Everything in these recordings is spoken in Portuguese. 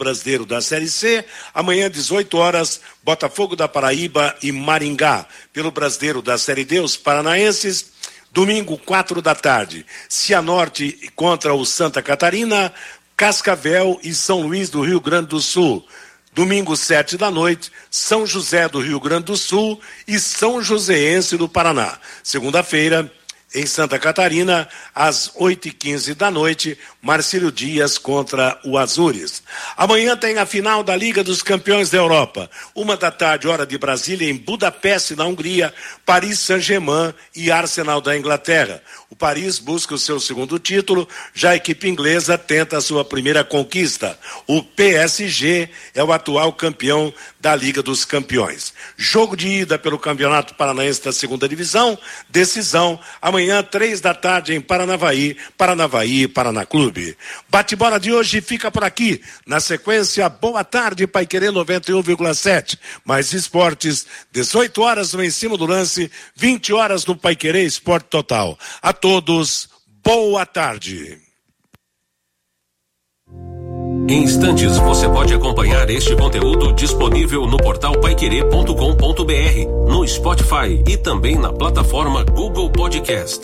Brasileiro da Série C. Amanhã, 18 horas, Botafogo da Paraíba e Maringá. Pelo Brasileiro da Série D, os paranaenses. Domingo, 4 da tarde, Cianorte contra o Santa Catarina, Cascavel e São Luís do Rio Grande do Sul. Domingo, 7 da noite, São José do Rio Grande do Sul e São Joséense do Paraná. Segunda-feira, em Santa Catarina, às 8h15 da noite, Marcílio Dias contra o Azures. Amanhã tem a final da Liga dos Campeões da Europa. 1 da tarde, hora de Brasília, em Budapeste, na Hungria, Paris Saint-Germain e Arsenal da Inglaterra. O Paris busca o seu segundo título, já a equipe inglesa tenta a sua primeira conquista. O PSG é o atual campeão da Liga dos Campeões. Jogo de ida pelo Campeonato Paranaense da Segunda Divisão, decisão, amanhã, 3 da tarde, em Paranavaí, Paraná Clube. Bate-bola de hoje fica por aqui. Na sequência, boa tarde, Paiquerê 91,7. Mais esportes, 18 horas no Em Cima do Lance, 20 horas no Paiquerê Esporte Total. A todos, boa tarde. Em instantes, você pode acompanhar este conteúdo disponível no portal paiquerê.com.br, no Spotify e também na plataforma Google Podcast.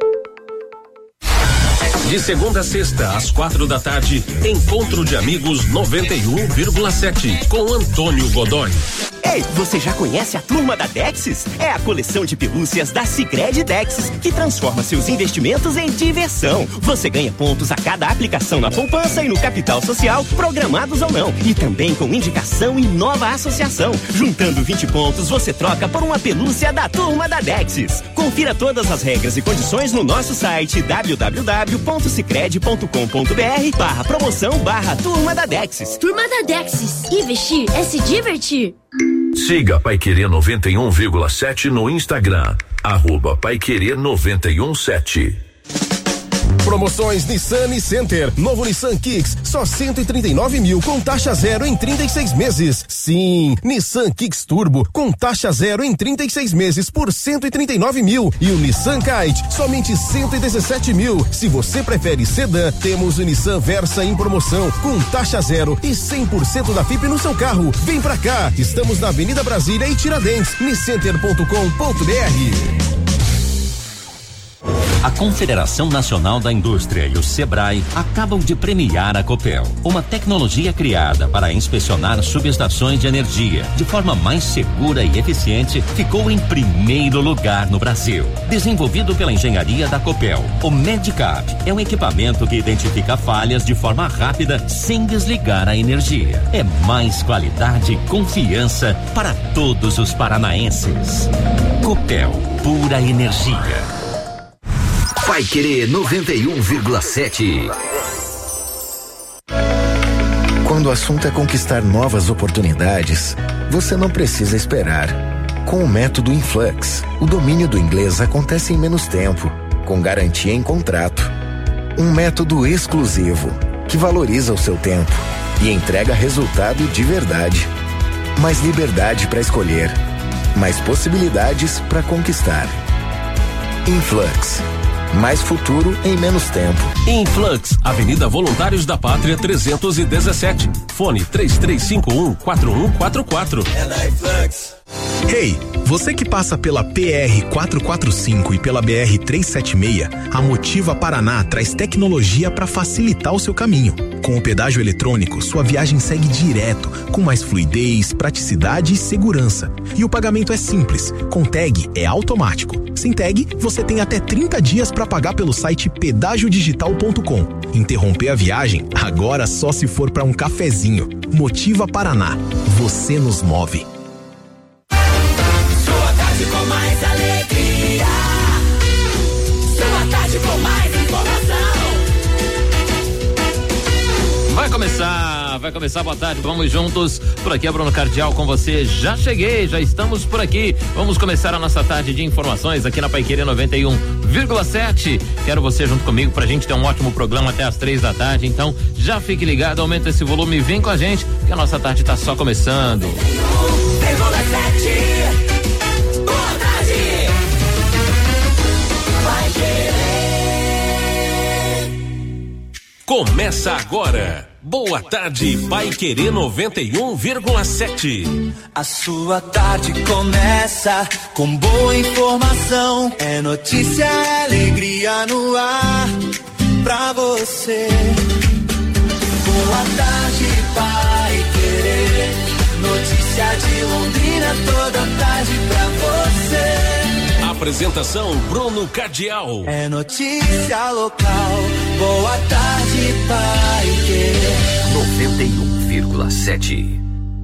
De segunda a sexta, às 4 da tarde, Encontro de Amigos 91,7, com Antônio Godoy. Ei, você já conhece a Turma da Dexis? É a coleção de pelúcias da Sicredi Dexis, que transforma seus investimentos em diversão. Você ganha pontos a cada aplicação na poupança e no capital social, programados ou não. E também com indicação em nova associação. Juntando 20 pontos, você troca por uma pelúcia da Turma da Dexis. Confira todas as regras e condições no nosso site www.sicredi.com.br/promoção/Turma da Dexis. Turma da Dexis. Investir é se divertir. Siga Paiquerê 91,7 no Instagram, @Paiquerê 91,7. Promoções Nissan e Center. Novo Nissan Kicks, só 139 mil com taxa zero em 36 meses. Sim, Nissan Kicks Turbo com taxa zero em 36 meses por 139 mil. E o Nissan Kite, somente 117 mil. Se você prefere sedã, temos o Nissan Versa em promoção com taxa zero e 100% da FIP no seu carro. Vem pra cá, estamos na Avenida Brasília e Tiradentes, niscenter.com.br. A Confederação Nacional da Indústria e o Sebrae acabam de premiar a Copel, uma tecnologia criada para inspecionar subestações de energia de forma mais segura e eficiente, ficou em primeiro lugar no Brasil. Desenvolvido pela engenharia da Copel, o Medicap é um equipamento que identifica falhas de forma rápida sem desligar a energia. É mais qualidade e confiança para todos os paranaenses. Copel, pura energia. Paiquerê 91,7. Quando o assunto é conquistar novas oportunidades, você não precisa esperar. Com o método Influx, o domínio do inglês acontece em menos tempo, com garantia em contrato. Um método exclusivo, que valoriza o seu tempo e entrega resultado de verdade. Mais liberdade para escolher, mais possibilidades para conquistar. Influx. Mais futuro em menos tempo. Influx, Avenida Voluntários da Pátria 317. Fone 3351-4144. É da Influx. Hey, você que passa pela PR 445 e pela BR 376, a Motiva Paraná traz tecnologia para facilitar o seu caminho. Com o pedágio eletrônico, sua viagem segue direto, com mais fluidez, praticidade e segurança. E o pagamento é simples, com tag é automático. Sem tag, você tem até 30 dias para pagar pelo site pedagiodigital.com. Interromper a viagem, agora só se for para um cafezinho. Motiva Paraná, você nos move. Sua tarde com mais alegria. Sua tarde com mais informação. Vai começar, boa tarde, vamos juntos, por aqui é Bruno Cardial com você, já cheguei, já estamos por aqui, vamos começar a nossa tarde de informações aqui na Paiquerê 91,7, quero você junto comigo pra gente ter um ótimo programa até as 3 da tarde, então já fique ligado, aumenta esse volume e vem com a gente, que a nossa tarde tá só começando. 91,7. Boa tarde. Paiquerê. Começa agora Boa tarde, Paiquerê 91,7. A sua tarde começa com boa informação. É notícia, alegria no ar pra você. Boa tarde, Paiquerê. Notícia de Londrina toda tarde pra você. Apresentação Bruno Cardial. É notícia local. Boa tarde, Paiquerê 91,7.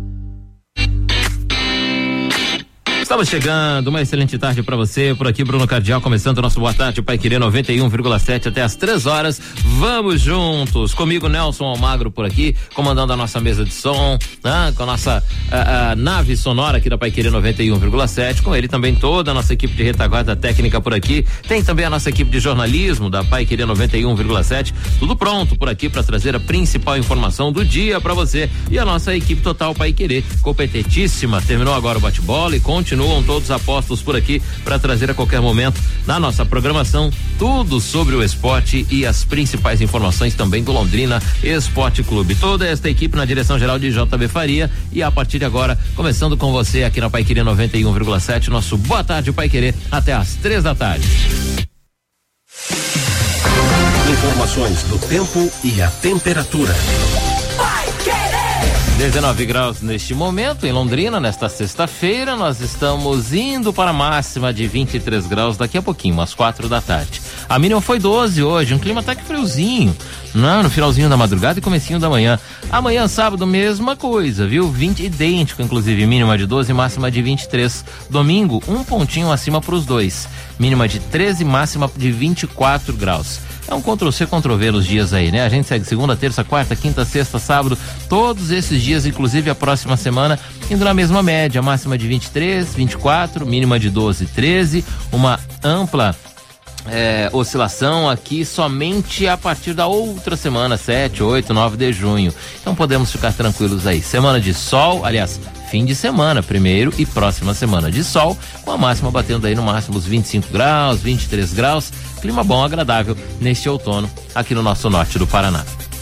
Estamos chegando, uma excelente tarde para você, por aqui Bruno Cardial, começando o nosso Boa Tarde Paiquerê 91,7 até as 3 horas, vamos juntos, comigo Nelson Almagro por aqui, comandando a nossa mesa de som, né? Com a nossa nave sonora aqui da Paiquerê 91,7, com ele também toda a nossa equipe de retaguarda técnica por aqui, tem também a nossa equipe de jornalismo da Paiquerê 91,7, tudo pronto por aqui para trazer a principal informação do dia para você, e a nossa equipe total Paiquerê, competentíssima, terminou agora o bate-bola e continuam todos apostos por aqui para trazer a qualquer momento na nossa programação tudo sobre o esporte e as principais informações também do Londrina Esporte Clube. Toda esta equipe na direção geral de JB Faria, e a partir de agora, começando com você aqui na Paiquerê 91,7, nosso Boa Tarde Paiquerê até às 3 da tarde. Informações do tempo e a temperatura. 19 graus neste momento em Londrina, nesta sexta-feira. Nós estamos indo para a máxima de 23 graus daqui a pouquinho, às 4 da tarde. A mínima foi 12 hoje, um clima até que friozinho, no finalzinho da madrugada e comecinho da manhã. Amanhã, sábado, mesma coisa, viu? 20, idêntico, inclusive, mínima de 12, máxima de 23. Domingo, um pontinho acima para os dois, mínima de 13, máxima de 24 graus. É um Ctrl-C, Ctrl-V nos dias aí, né? A gente segue segunda, terça, quarta, quinta, sexta, sábado, todos esses dias, inclusive a próxima semana, indo na mesma média, máxima de 23, 24, mínima de 12, 13, uma ampla oscilação aqui somente a partir da outra semana, 7, 8, 9 de junho. Então podemos ficar tranquilos aí. Semana de sol, aliás, fim de semana, primeiro e próxima semana de sol, com a máxima batendo aí no máximo os 25 graus, 23 graus, clima bom, agradável neste outono aqui no nosso norte do Paraná.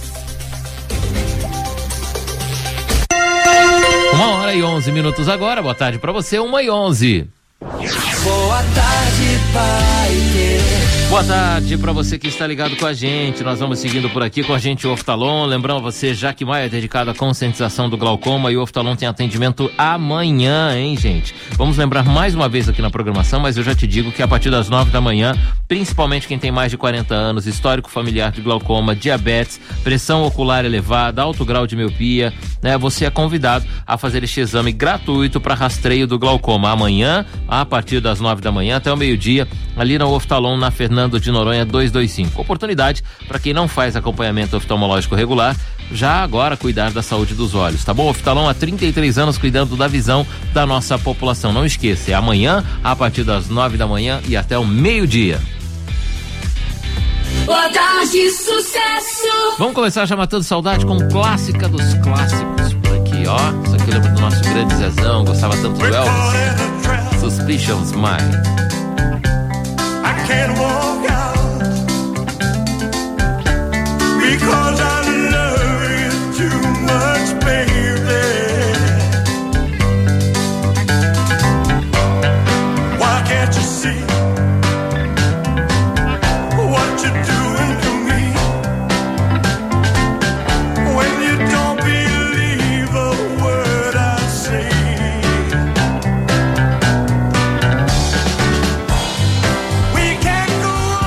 1h11 agora, boa tarde pra você, 1h11. Boa tarde, Paiquerê. Boa tarde para você que está ligado com a gente. Nós vamos seguindo por aqui com a gente o Oftalon. Lembrando você, Jaque Maia é dedicado à conscientização do glaucoma, e o Oftalon tem atendimento amanhã, hein, gente? Vamos lembrar mais uma vez aqui na programação, mas eu já te digo que a partir das 9 da manhã, principalmente quem tem mais de 40 anos, histórico familiar de glaucoma, diabetes, pressão ocular elevada, alto grau de miopia, né? Você é convidado a fazer este exame gratuito para rastreio do glaucoma amanhã, a partir das 9 da manhã até o meio-dia, ali na Oftalon, na Fernando de Noronha 225. Oportunidade para quem não faz acompanhamento oftalmológico regular, já agora cuidar da saúde dos olhos, tá bom? Oftalon há 33 anos cuidando da visão da nossa população. Não esqueça, é amanhã, a partir das 9 da manhã e até o meio-dia. Boa tarde, sucesso! Vamos começar já matando saudade com clássica dos clássicos por aqui, ó. Isso aqui lembra do nosso grande Zezão, gostava tanto do Elvis. Suspicions Mind. I can't walk out because I love you too much, baby. Why can't you see what you're doing to me? When you don't believe a word I say. We can't go on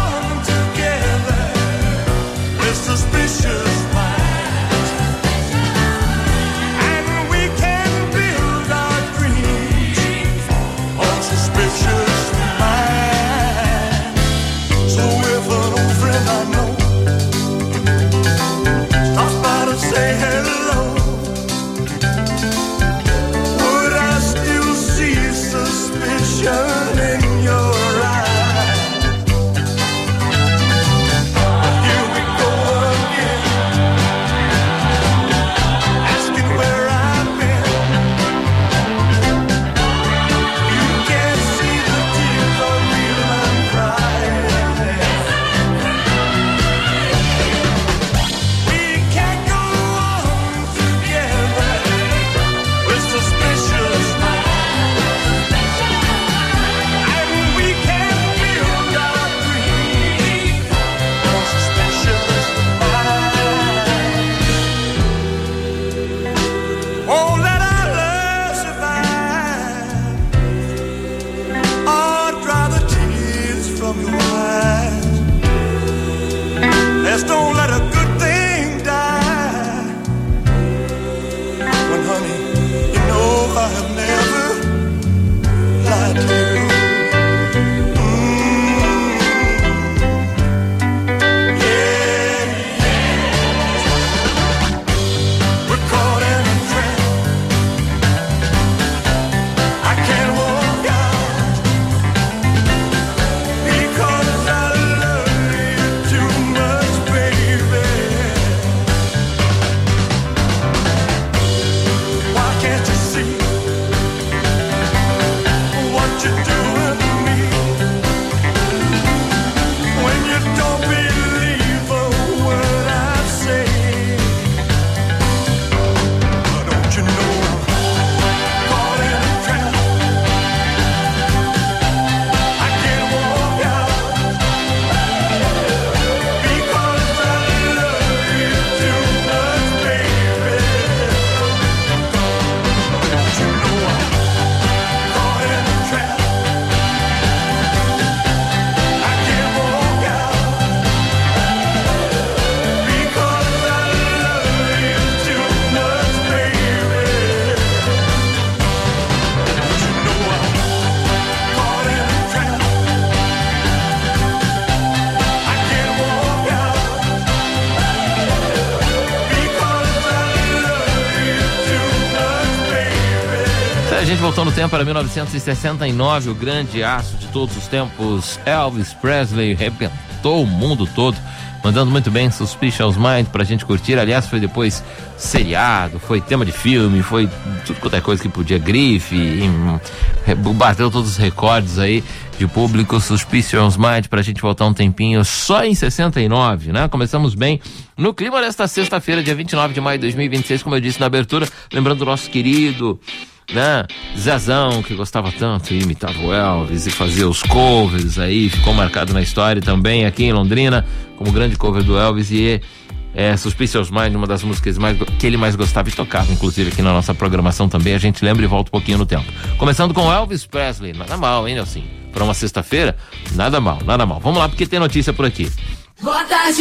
gente voltou no tempo para 1969, o grande aço de todos os tempos, Elvis Presley, arrebentou o mundo todo, mandando muito bem Suspicious Mind pra gente curtir. Aliás, foi depois seriado, foi tema de filme, foi tudo quanto é coisa que podia, grife, bateu todos os recordes aí de público. Suspicious Mind pra gente voltar um tempinho só em 69, né? Começamos bem no clima desta sexta-feira, dia 29 de maio de 2026, como eu disse na abertura, lembrando do nosso querido, né, Zezão, que gostava tanto e imitava o Elvis e fazia os covers aí, ficou marcado na história também aqui em Londrina como grande cover do Elvis. E Suspicious Mind, uma das músicas que ele mais gostava e tocava, inclusive aqui na nossa programação também. A gente lembra e volta um pouquinho no tempo, começando com Elvis Presley. Nada mal, hein, Nelson? Para uma sexta-feira, nada mal. Vamos lá, porque tem notícia por aqui. Boa tarde,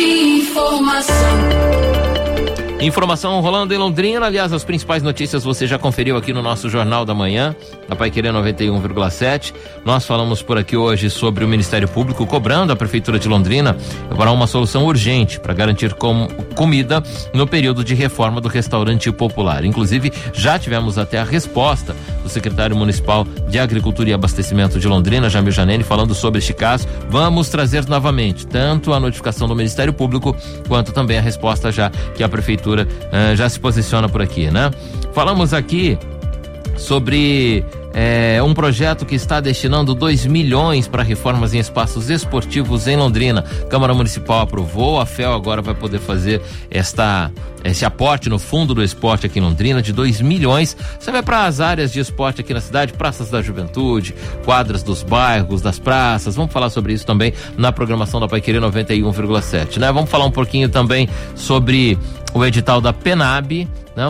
Informação rolando em Londrina. Aliás, as principais notícias você já conferiu aqui no nosso Jornal da Manhã, na Paiquerê 91,7. Nós falamos por aqui hoje sobre o Ministério Público cobrando a Prefeitura de Londrina para uma solução urgente para garantir comida no período de reforma do restaurante popular. Inclusive, já tivemos até a resposta do secretário municipal de Agricultura e Abastecimento de Londrina, Jamil Janene, falando sobre este caso. Vamos trazer novamente tanto a notificação do Ministério Público quanto também a resposta já que a Prefeitura já se posiciona por aqui, né? Falamos aqui sobre um projeto que está destinando 2 milhões para reformas em espaços esportivos em Londrina. Câmara Municipal aprovou, a FEL agora vai poder fazer esse aporte no Fundo do Esporte aqui em Londrina de 2 milhões. Você vai para as áreas de esporte aqui na cidade, praças da juventude, quadras dos bairros, das praças. Vamos falar sobre isso também na programação da Paiquerê 91,7, né? Vamos falar um pouquinho também sobre o edital da PENAB, né,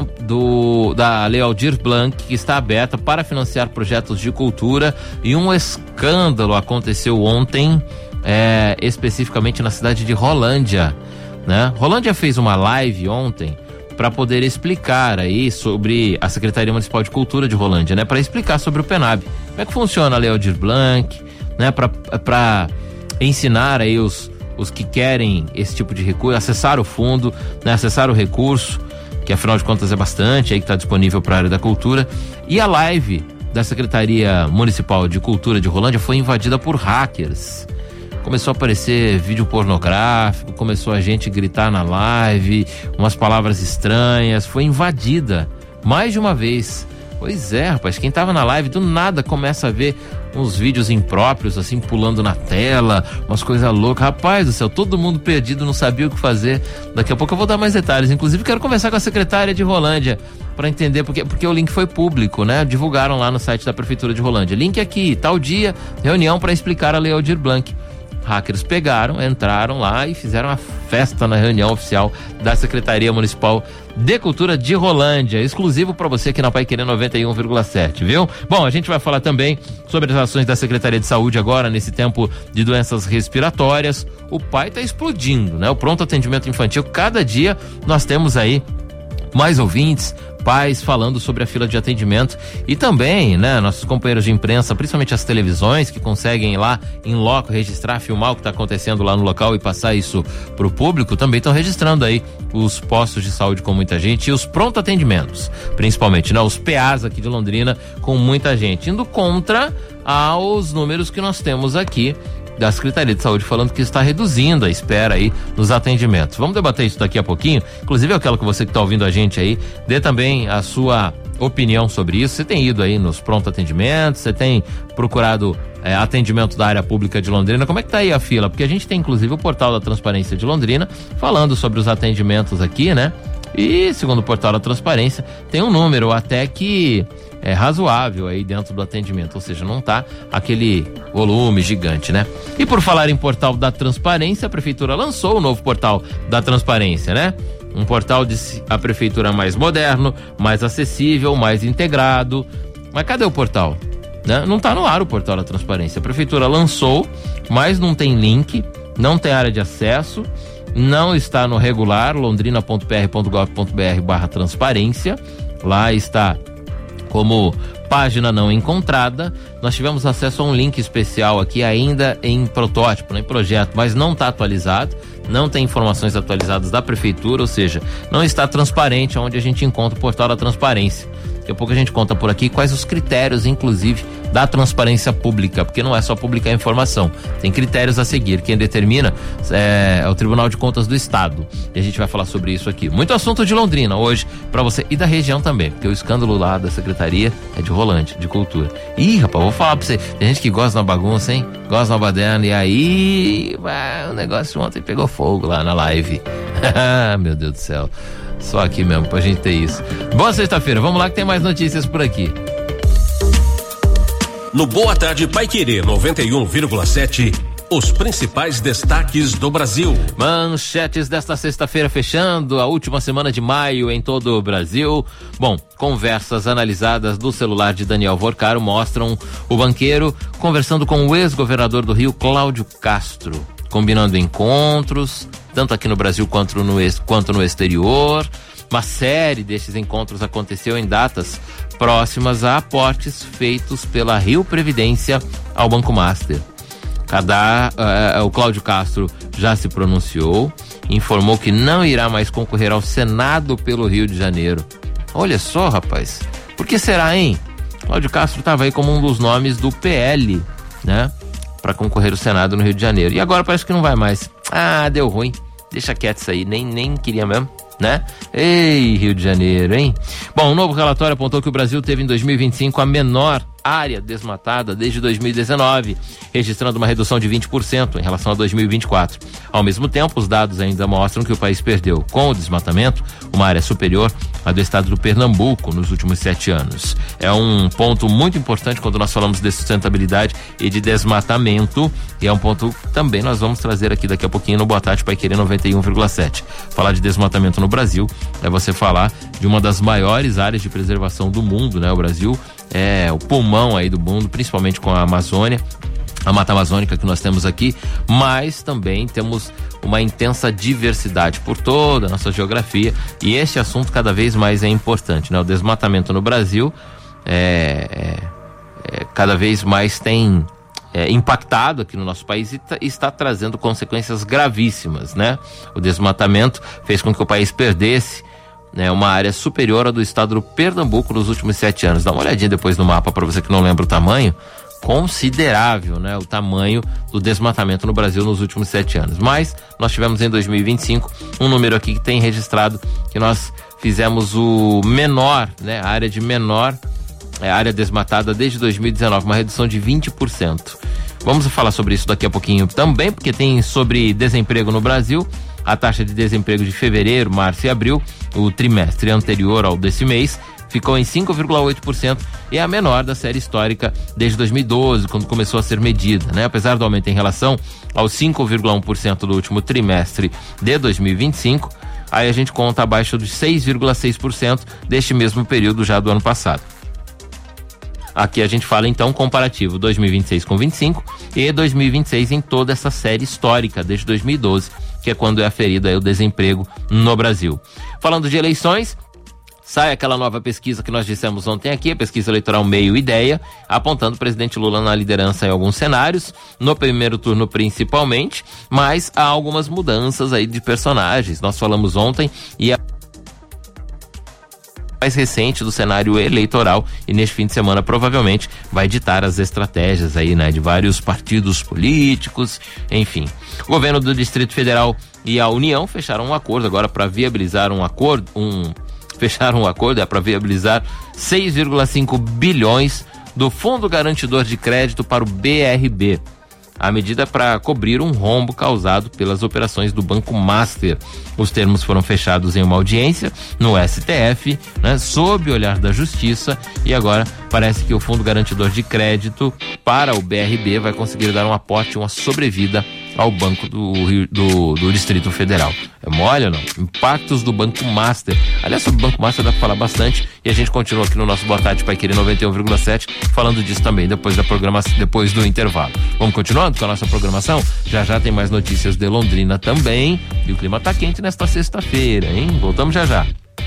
da Lei Aldir Blanc, que está aberta para financiar projetos de cultura. E um escândalo aconteceu ontem, especificamente na cidade de Rolândia, né? Rolândia fez uma live ontem para poder explicar aí sobre a Secretaria Municipal de Cultura de Rolândia, né? Para explicar sobre o PENAB, como é que funciona a Lei Aldir Blanc, né? Para ensinar aí os que querem esse tipo de recurso, acessar o fundo, né? Acessar o recurso, que afinal de contas é bastante, aí que está disponível para a área da cultura. E a live da Secretaria Municipal de Cultura de Rolândia foi invadida por hackers. Começou a aparecer vídeo pornográfico, começou a gente gritar na live, umas palavras estranhas, foi invadida mais de uma vez. Pois é, rapaz, quem tava na live do nada começa a ver uns vídeos impróprios, assim, pulando na tela, umas coisas loucas. Rapaz do céu, todo mundo perdido, não sabia o que fazer. Daqui a pouco eu vou dar mais detalhes. Inclusive, quero conversar com a secretária de Rolândia para entender, porque o link foi público, né? Divulgaram lá no site da Prefeitura de Rolândia. Link aqui, tal dia, reunião para explicar a Lei Aldir Blanc. Hackers pegaram, entraram lá e fizeram uma festa na reunião oficial da Secretaria Municipal de Cultura de Rolândia, exclusivo para você aqui na Paiquerê 91,7, viu? Bom, a gente vai falar também sobre as ações da Secretaria de Saúde agora, nesse tempo de doenças respiratórias. O pai tá explodindo, né? O pronto atendimento infantil, cada dia nós temos aí mais ouvintes, pais falando sobre a fila de atendimento. E também, né, nossos companheiros de imprensa, principalmente as televisões, que conseguem ir lá em loco registrar, filmar o que está acontecendo lá no local e passar isso pro público, também estão registrando aí os postos de saúde com muita gente e os pronto atendimentos, principalmente, né, os PAs aqui de Londrina com muita gente, indo contra aos números que nós temos aqui da Secretaria de Saúde, falando que está reduzindo a espera aí nos atendimentos. Vamos debater isso daqui a pouquinho. Inclusive, eu quero que você que está ouvindo a gente aí dê também a sua opinião sobre isso. Você tem ido aí nos pronto atendimentos, você tem procurado atendimento da área pública de Londrina. Como é que tá aí a fila? Porque a gente tem inclusive o portal da Transparência de Londrina falando sobre os atendimentos aqui, né? E segundo o portal da Transparência, tem um número até que é razoável aí dentro do atendimento, ou seja, não tá aquele volume gigante, né? E por falar em portal da Transparência, a Prefeitura lançou o novo portal da Transparência, né? Um portal de a Prefeitura mais moderno, mais acessível, mais integrado. Mas cadê o portal? Né? Não tá no ar o portal da Transparência. A Prefeitura lançou, mas não tem link, não tem área de acesso, não está no regular, londrina.pr.gov.br/transparência. Lá está como página não encontrada. Nós tivemos acesso a um link especial aqui ainda em protótipo, né, em projeto, mas não está atualizado, não tem informações atualizadas da Prefeitura, ou seja, não está transparente onde a gente encontra o portal da Transparência. Daqui a pouco a gente conta por aqui quais os critérios, inclusive, da transparência pública, porque não é só publicar informação, tem critérios a seguir. Quem determina é o Tribunal de Contas do Estado, e a gente vai falar sobre isso aqui. Muito assunto de Londrina hoje pra você, e da região também, porque o escândalo lá da secretaria é de Rolante, de Cultura. Ih, rapaz, vou falar pra você, tem gente que gosta de uma bagunça, hein? Gosta de uma baderna, e aí o negócio ontem pegou fogo lá na live. Meu Deus do céu, só aqui mesmo pra gente ter isso. Boa sexta-feira, vamos lá que tem mais notícias por aqui. No Boa Tarde Paiquerê 91,7, os principais destaques do Brasil. Manchetes desta sexta-feira, fechando a última semana de maio em todo o Brasil. Bom, conversas analisadas do celular de Daniel Vorcaro mostram o banqueiro conversando com o ex-governador do Rio, Cláudio Castro, combinando encontros, tanto aqui no Brasil quanto no exterior. Uma série destes encontros aconteceu em datas próximas a aportes feitos pela Rio Previdência ao Banco Master. O Cláudio Castro já se pronunciou, informou que não irá mais concorrer ao Senado pelo Rio de Janeiro. Olha só, rapaz, por que será, hein? Cláudio Castro estava aí como um dos nomes do PL, né? Para concorrer ao Senado no Rio de Janeiro. E agora parece que não vai mais. Ah, deu ruim. Deixa quieto isso aí, nem queria mesmo, né? Ei, Rio de Janeiro, hein? Bom, um novo relatório apontou que o Brasil teve em 2025 a menor área desmatada desde 2019, registrando uma redução de 20% em relação a 2024. Ao mesmo tempo, os dados ainda mostram que o país perdeu, com o desmatamento, uma área superior à do estado do Pernambuco nos últimos 7 anos. É um ponto muito importante quando nós falamos de sustentabilidade e de desmatamento, e é um ponto que também nós vamos trazer aqui daqui a pouquinho no Boa Tarde Paiquerê 91,7. Falar de desmatamento no Brasil é você falar de uma das maiores áreas de preservação do mundo, né? O Brasil é o pulmão aí do mundo, principalmente com a Amazônia, a Mata Amazônica que nós temos aqui, mas também temos uma intensa diversidade por toda a nossa geografia, e este assunto cada vez mais é importante, né? O desmatamento no Brasil cada vez mais tem impactado aqui no nosso país e está trazendo consequências gravíssimas, né? O desmatamento fez com que o país perdesse, né, uma área superior à do estado do Pernambuco nos últimos 7 anos. Dá uma olhadinha depois no mapa para você que não lembra o tamanho. Considerável, né, o tamanho do desmatamento no Brasil nos últimos 7 anos. Mas nós tivemos em 2025 um número aqui que tem registrado que nós fizemos o menor, né, a área de menor área desmatada desde 2019, uma redução de 20%. Vamos falar sobre isso daqui a pouquinho também, porque tem sobre desemprego no Brasil. A taxa de desemprego de fevereiro, março e abril, o trimestre anterior ao desse mês, ficou em 5,8% e é a menor da série histórica desde 2012, quando começou a ser medida, né? Apesar do aumento em relação aos 5,1% do último trimestre de 2025, aí a gente conta abaixo de 6,6% deste mesmo período já do ano passado. Aqui a gente fala então comparativo 2026 com 25 e 2026 em toda essa série histórica desde 2012, que é quando é aferido aí o desemprego no Brasil. Falando de eleições, sai aquela nova pesquisa que nós dissemos ontem aqui, a pesquisa eleitoral Meio Ideia, apontando o presidente Lula na liderança em alguns cenários, no primeiro turno principalmente, mas há algumas mudanças aí de personagens. Nós falamos ontem e a mais recente do cenário eleitoral, e neste fim de semana provavelmente vai ditar as estratégias aí, né, de vários partidos políticos, enfim. O governo do Distrito Federal e a União fecharam um acordo agora para viabilizar para viabilizar 6,5 bilhões do Fundo Garantidor de Crédito para o BRB. A medida é para cobrir um rombo causado pelas operações do Banco Master. Os termos foram fechados em uma audiência no STF, né, sob o olhar da Justiça, e agora parece que o Fundo Garantidor de Crédito para o BRB vai conseguir dar um aporte, uma sobrevida ao Banco do Distrito Federal. É mole ou não? Impactos do Banco Master. Aliás, sobre o Banco Master dá para falar bastante, e a gente continua aqui no nosso Boa Tarde Paiquerê 91,7 falando disso também depois do intervalo. Vamos continuando com a nossa programação? Já tem mais notícias de Londrina também, e o clima tá quente nesta sexta-feira, hein? Voltamos já.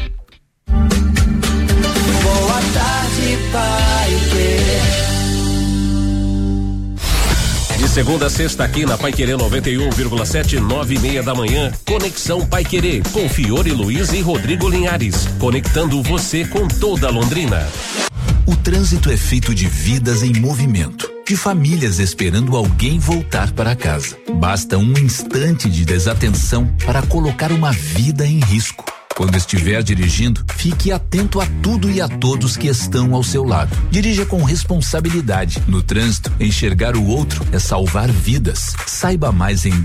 Boa tarde, Paiquerê. De segunda a sexta aqui na Paiquerê 91,7, 9:30 da manhã. Conexão Paiquerê com Fiore Luiz e Rodrigo Linhares, conectando você com toda Londrina. O trânsito é feito de vidas em movimento, de famílias esperando alguém voltar para casa. Basta um instante de desatenção para colocar uma vida em risco. Quando estiver dirigindo, fique atento a tudo e a todos que estão ao seu lado. Dirija com responsabilidade. No trânsito, enxergar o outro é salvar vidas. Saiba mais em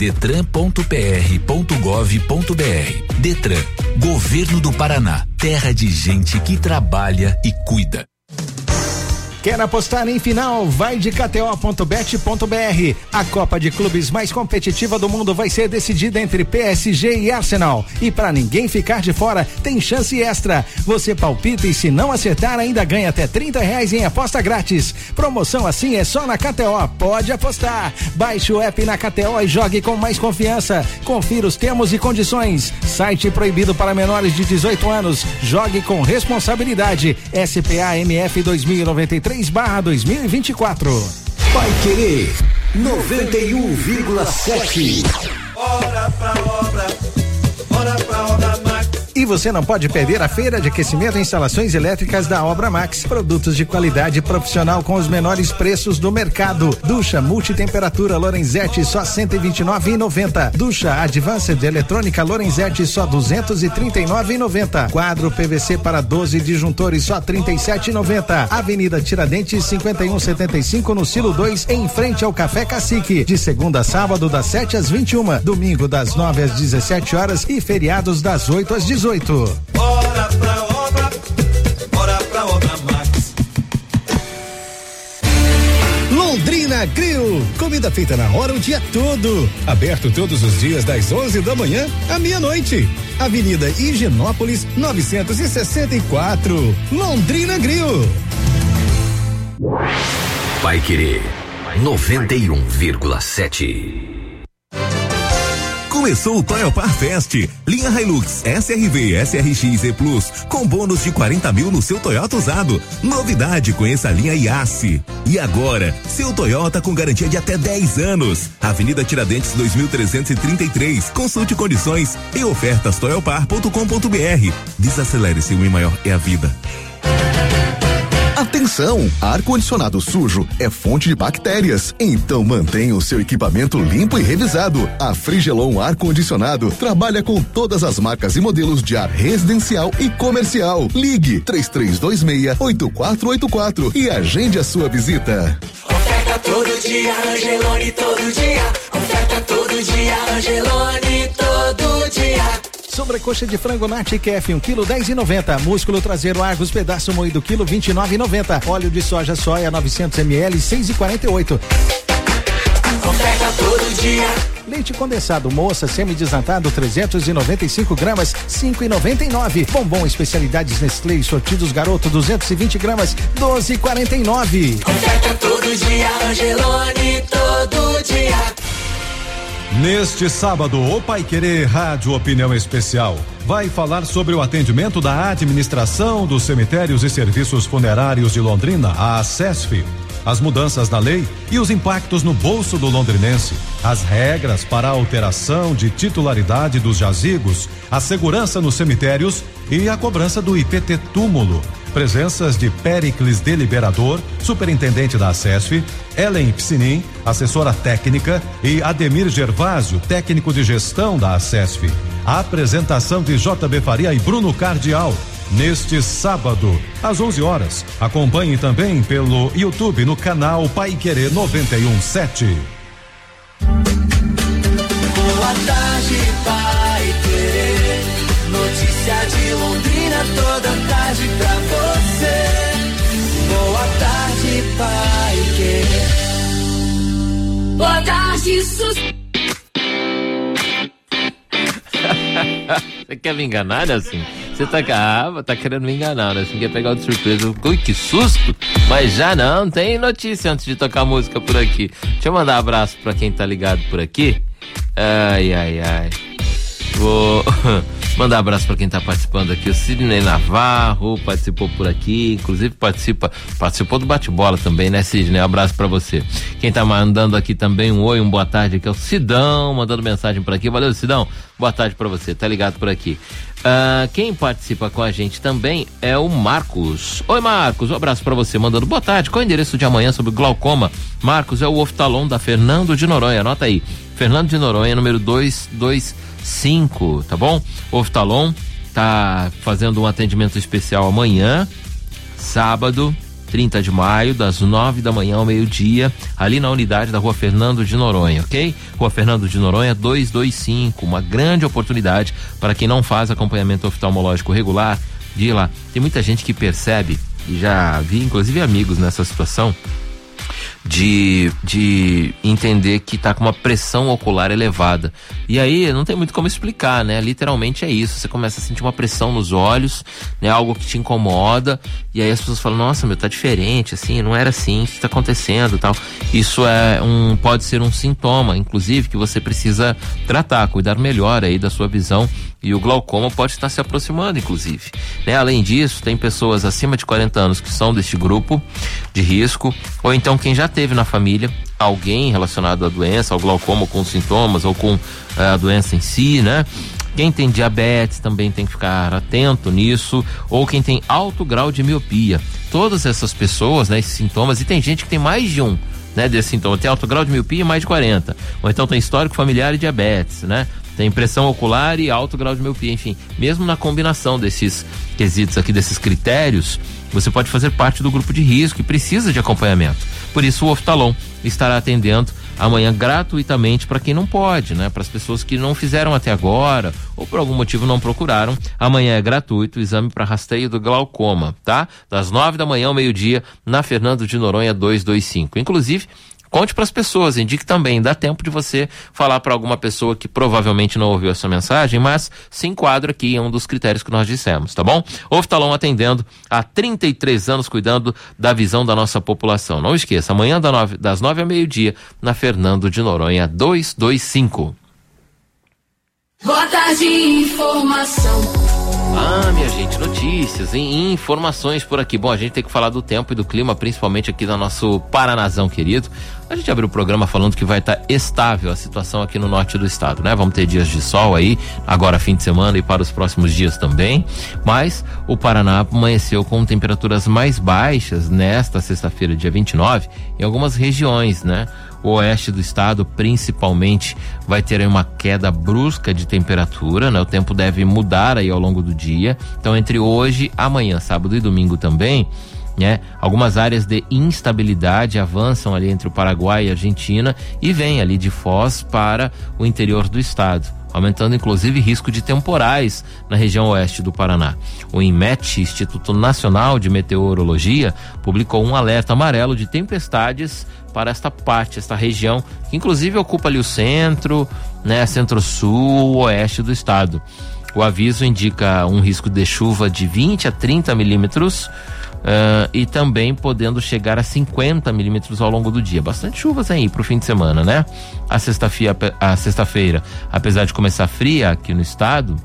detran.pr.gov.br. Detran, Governo do Paraná, terra de gente que trabalha e cuida. Quer apostar em final? Vai de kto.bet.br. A Copa de Clubes mais competitiva do mundo vai ser decidida entre PSG e Arsenal. E para ninguém ficar de fora, tem chance extra. Você palpita e se não acertar, ainda ganha até R$30 em aposta grátis. Promoção assim é só na KTO. Pode apostar. Baixe o app na KTO e jogue com mais confiança. Confira os termos e condições. Site proibido para menores de 18 anos. Jogue com responsabilidade. SPA-MF 2093/2024. Paiquerê 91,7. Bora pra obra, bora pra obra Max. E você não pode perder a feira de aquecimento e instalações elétricas da Obra Max. Produtos de qualidade profissional com os menores preços do mercado. Ducha multitemperatura Lorenzetti só R$129,90. Ducha Advanced eletrônica Lorenzetti só R$239,90. Quadro PVC para 12 disjuntores só R$37,90. Avenida Tiradentes 5175 no Silo 2, em frente ao Café Cacique. De segunda a sábado das 7 às 21, domingo das 9 às 17 horas e feriados das 8 às 18. Bora pra obra Max. Londrina Grill, comida feita na hora o dia todo. Aberto todos os dias das 11 da manhã à meia-noite. Avenida Higienópolis 964. Londrina Grill. Paiquerê 91,7. Começou o Toyopar Fest. Linha Hilux, SRV, SRX e Plus, com bônus de 40 mil no seu Toyota usado. Novidade, conheça a linha Yasse. E agora, seu Toyota com garantia de até 10 anos. Avenida Tiradentes 2333. Consulte condições e ofertas toyopar.com.br. Desacelere, seu I maior é a vida. Atenção! Ar-condicionado sujo é fonte de bactérias. Então mantenha o seu equipamento limpo e revisado. A Frigelon Ar-Condicionado trabalha com todas as marcas e modelos de ar residencial e comercial. Ligue 3326-8484 e agende a sua visita. Oferta todo dia, Angelone todo dia. Oferta todo dia, Angelone todo dia. Sobrecoxa de frango Nati Kef, 1 kg 10,90. Músculo traseiro Argos, pedaço moído, quilo 29,90. Óleo de soja soia 900 ml, 6,48. Oferta todo dia. Leite condensado Moça semi-desnatado 395 gramas, 5,99. Bombom especialidades Nestlé sortidos Garoto 220 gramas, 12,49. Oferta todo dia, Angelone todo dia. Neste sábado, o Paiquerê Rádio Opinião Especial vai falar sobre o atendimento da Administração dos Cemitérios e Serviços Funerários de Londrina, a ACESF, as mudanças na lei e os impactos no bolso do londrinense, as regras para a alteração de titularidade dos jazigos, a segurança nos cemitérios e a cobrança do IPT túmulo. Presenças de Péricles Deliberador, superintendente da ACESF, Ellen Piscinin, assessora técnica, e Ademir Gervásio, técnico de gestão da ACESF. A apresentação de JB Faria e Bruno Cardial, neste sábado, às 11 horas. Acompanhe também pelo YouTube no canal Paiquerê 91,7. Boa tarde, Paiquerê. Notícia de Londrina toda tarde pra você. Boa tarde, Paiquerê. Boa tarde, Você quer me enganar, né, assim? Você tá querendo me enganar, né? Assim, quer pegar o de surpresa. Ui, que susto! Mas já não tem notícia antes de tocar música por aqui. Deixa eu mandar um abraço pra quem tá ligado por aqui. Ai. Mandar abraço para quem tá participando aqui, o Sidney Navarro participou por aqui, inclusive participou do bate-bola também, né, Sidney? Abraço para você. Quem tá mandando aqui também um oi, boa tarde aqui é o Sidão, mandando mensagem por aqui. Valeu, Sidão, boa tarde para você, tá ligado por aqui. Quem participa com a gente também é o Marcos. Oi, Marcos, um abraço para você, mandando boa tarde. Qual é o endereço de amanhã sobre glaucoma? Marcos, é o oftalon da Fernando de Noronha, anota aí, Fernando de Noronha, número 225, tá bom? O oftalon tá fazendo um atendimento especial amanhã, sábado, 30 de maio, das 9 da manhã ao meio-dia, ali na unidade da Rua Fernando de Noronha, ok? Rua Fernando de Noronha 225, uma grande oportunidade para quem não faz acompanhamento oftalmológico regular de ir lá. Tem muita gente que percebe, e já vi inclusive amigos nessa situação, de entender que tá com uma pressão ocular elevada. E aí não tem muito como explicar, né? Literalmente é isso. Você começa a sentir uma pressão nos olhos, né? Algo que te incomoda. E aí as pessoas falam, nossa, tá diferente, assim, não era assim, o que tá acontecendo, tal. Isso pode ser um sintoma, inclusive, que você precisa tratar, cuidar melhor aí da sua visão. E o glaucoma pode estar se aproximando, inclusive, né? Além disso, tem pessoas acima de 40 anos que são deste grupo de risco, ou então quem já teve na família alguém relacionado à doença, ao glaucoma, com sintomas ou com a doença em si, né? Quem tem diabetes também tem que ficar atento nisso, ou quem tem alto grau de miopia. Todas essas pessoas, né, esses sintomas, e tem gente que tem mais de um, né, desse sintoma, tem alto grau de miopia e mais de 40, ou então tem histórico familiar e diabetes, né? Tem pressão ocular e alto grau de miopia, enfim, mesmo na combinação desses quesitos aqui, desses critérios, você pode fazer parte do grupo de risco e precisa de acompanhamento. Por isso o oftalon estará atendendo amanhã gratuitamente para quem não pode, né? Para as pessoas que não fizeram até agora ou por algum motivo não procuraram. Amanhã é gratuito o exame para rastreio do glaucoma, tá? Das 9 da manhã ao meio-dia na Fernando de Noronha 225. Inclusive, conte para as pessoas, indique também, dá tempo de você falar para alguma pessoa que provavelmente não ouviu essa mensagem, mas se enquadra aqui em um dos critérios que nós dissemos, tá bom? Oftalon atendendo há 33 anos, cuidando da visão da nossa população. Não esqueça, amanhã das 9 ao meio-dia, na Fernando de Noronha 225. Rota de informação. Minha gente, notícias e informações por aqui. Bom, a gente tem que falar do tempo e do clima, principalmente aqui no nosso Paranazão querido. A gente abriu o programa falando que vai estar estável a situação aqui no norte do estado, né? Vamos ter dias de sol aí, agora fim de semana e para os próximos dias também. Mas o Paraná amanheceu com temperaturas mais baixas nesta sexta-feira, dia 29, em algumas regiões, né? O oeste do estado, principalmente, vai ter aí uma queda brusca de temperatura, né? O tempo deve mudar aí ao longo do dia. Então, entre hoje, amanhã, sábado e domingo também, né? Algumas áreas de instabilidade avançam ali entre o Paraguai e a Argentina e vêm ali de Foz para o interior do estado, aumentando inclusive risco de temporais na região oeste do Paraná. O INMET, Instituto Nacional de Meteorologia, publicou um alerta amarelo de tempestades para esta parte, esta região, que inclusive ocupa ali o centro, né, centro-sul, oeste do estado. O aviso indica um risco de chuva de 20 a 30 milímetros e também podendo chegar a 50 milímetros ao longo do dia. Bastante chuvas aí pro fim de semana, né? A sexta-feira, apesar de começar fria aqui no estado,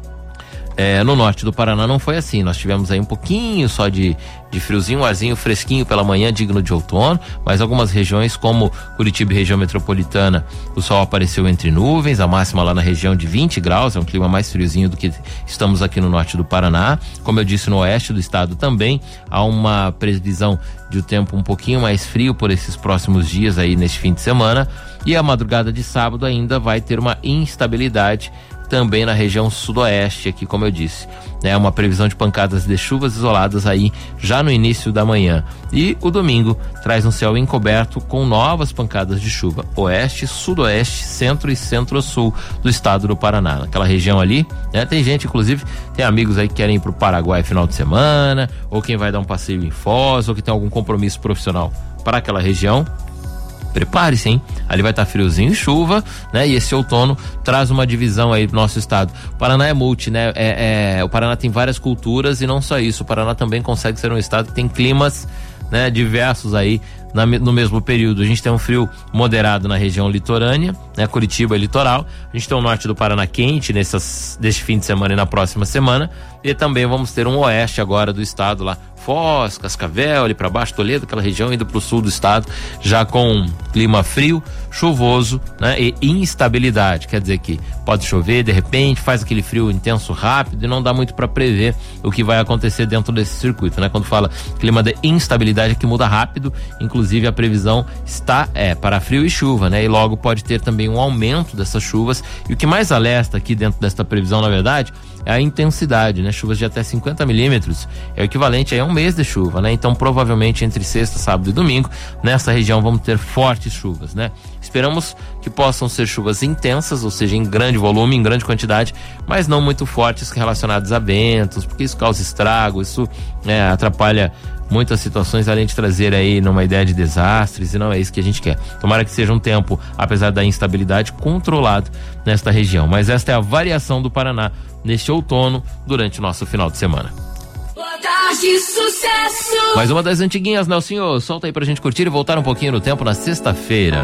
no norte do Paraná não foi assim. Nós tivemos aí um pouquinho só de friozinho, um arzinho fresquinho pela manhã, digno de outono, mas algumas regiões como Curitiba e região metropolitana, o sol apareceu entre nuvens, a máxima lá na região de 20 graus, é um clima mais friozinho do que estamos aqui no norte do Paraná. Como eu disse, no oeste do estado também há uma previsão de um tempo um pouquinho mais frio por esses próximos dias aí neste fim de semana, e a madrugada de sábado ainda vai ter uma instabilidade também na região sudoeste aqui, como eu disse, né? Uma previsão de pancadas de chuvas isoladas aí já no início da manhã. E o domingo traz um céu encoberto com novas pancadas de chuva, oeste, sudoeste, centro e centro-sul do estado do Paraná. Naquela região ali, né? Tem gente, inclusive, tem amigos aí que querem ir pro Paraguai final de semana, ou quem vai dar um passeio em Foz, ou que tem algum compromisso profissional para aquela região. Prepare-se, hein? Ali vai estar friozinho e chuva, né? E esse outono traz uma divisão aí pro nosso estado. O Paraná é multi, né? O Paraná tem várias culturas e não só isso. O Paraná também consegue ser um estado que tem climas né, diversos aí no mesmo período. A gente tem um frio moderado na região litorânea, né, Curitiba e litoral. A gente tem o norte do Paraná quente deste fim de semana e na próxima semana. E também vamos ter um oeste agora do estado lá, Foz, Cascavel, ali para baixo, Toledo, aquela região indo para o sul do estado, já com clima frio, chuvoso, né, e instabilidade. Quer dizer que pode chover de repente, faz aquele frio intenso rápido e não dá muito para prever o que vai acontecer dentro desse circuito, né? Quando fala clima de instabilidade é que muda rápido, inclusive a previsão está para frio e chuva, né? E logo pode ter também um aumento dessas chuvas. E o que mais alerta aqui dentro desta previsão, na verdade, é a intensidade, né? Chuvas de até 50 milímetros é o equivalente a um mês de chuva, né? Então provavelmente entre sexta, sábado e domingo nessa região vamos ter fortes chuvas, né? Esperamos que possam ser chuvas intensas, ou seja, em grande volume, em grande quantidade, mas não muito fortes relacionadas a ventos, porque isso causa estrago, isso atrapalha muitas situações, além de trazer aí numa ideia de desastres, e não é isso que a gente quer. Tomara que seja um tempo, apesar da instabilidade, controlado nesta região. Mas esta é a variação do Paraná neste outono, durante o nosso final de semana. De sucesso. Mais uma das antiguinhas, Nelsinho, solta aí pra gente curtir e voltar um pouquinho no tempo na sexta-feira.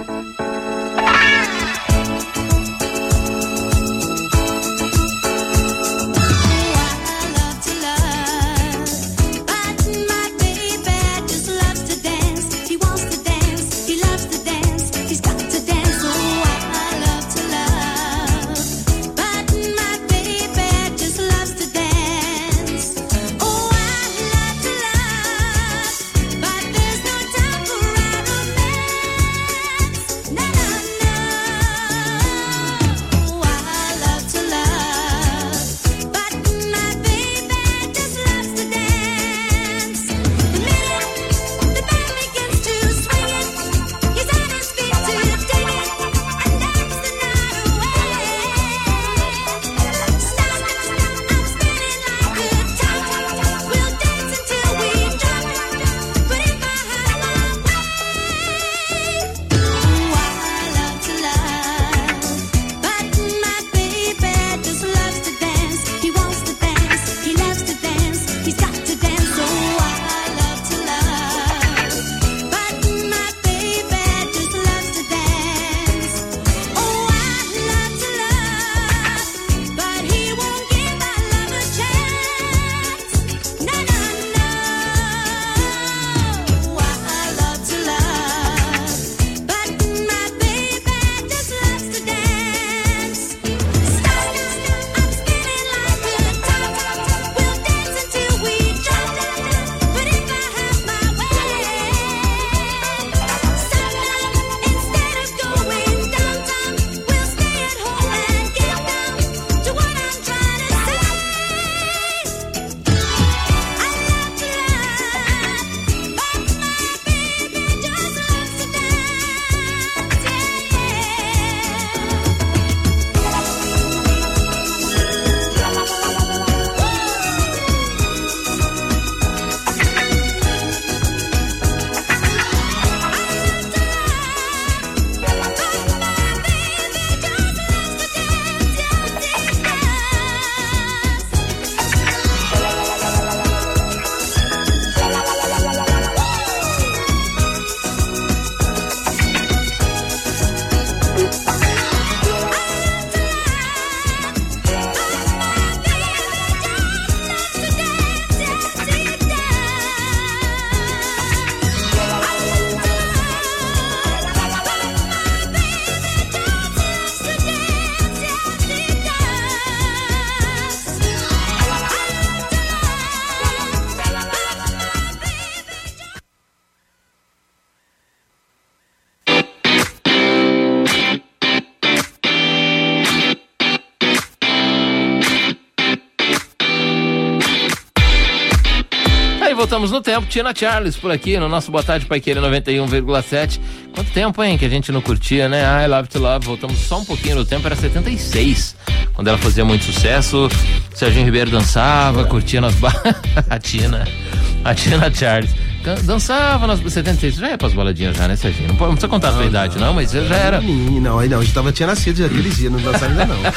Voltamos no tempo, Tina Charles por aqui no nosso Boa Tarde Paiquerê 91,7. Quanto tempo, hein, que a gente não curtia, né? I Love to Love. Voltamos só um pouquinho no tempo, era 76, quando ela fazia muito sucesso. Serginho Ribeiro dançava, curtia nas barras. A Tina Charles dançava nas 76, já ia pras baladinhas já, né, Serginho? Não precisa contar a sua idade, não, mas já era. Não, aí não, eu tinha nascido aquele dia, não dançava ainda não.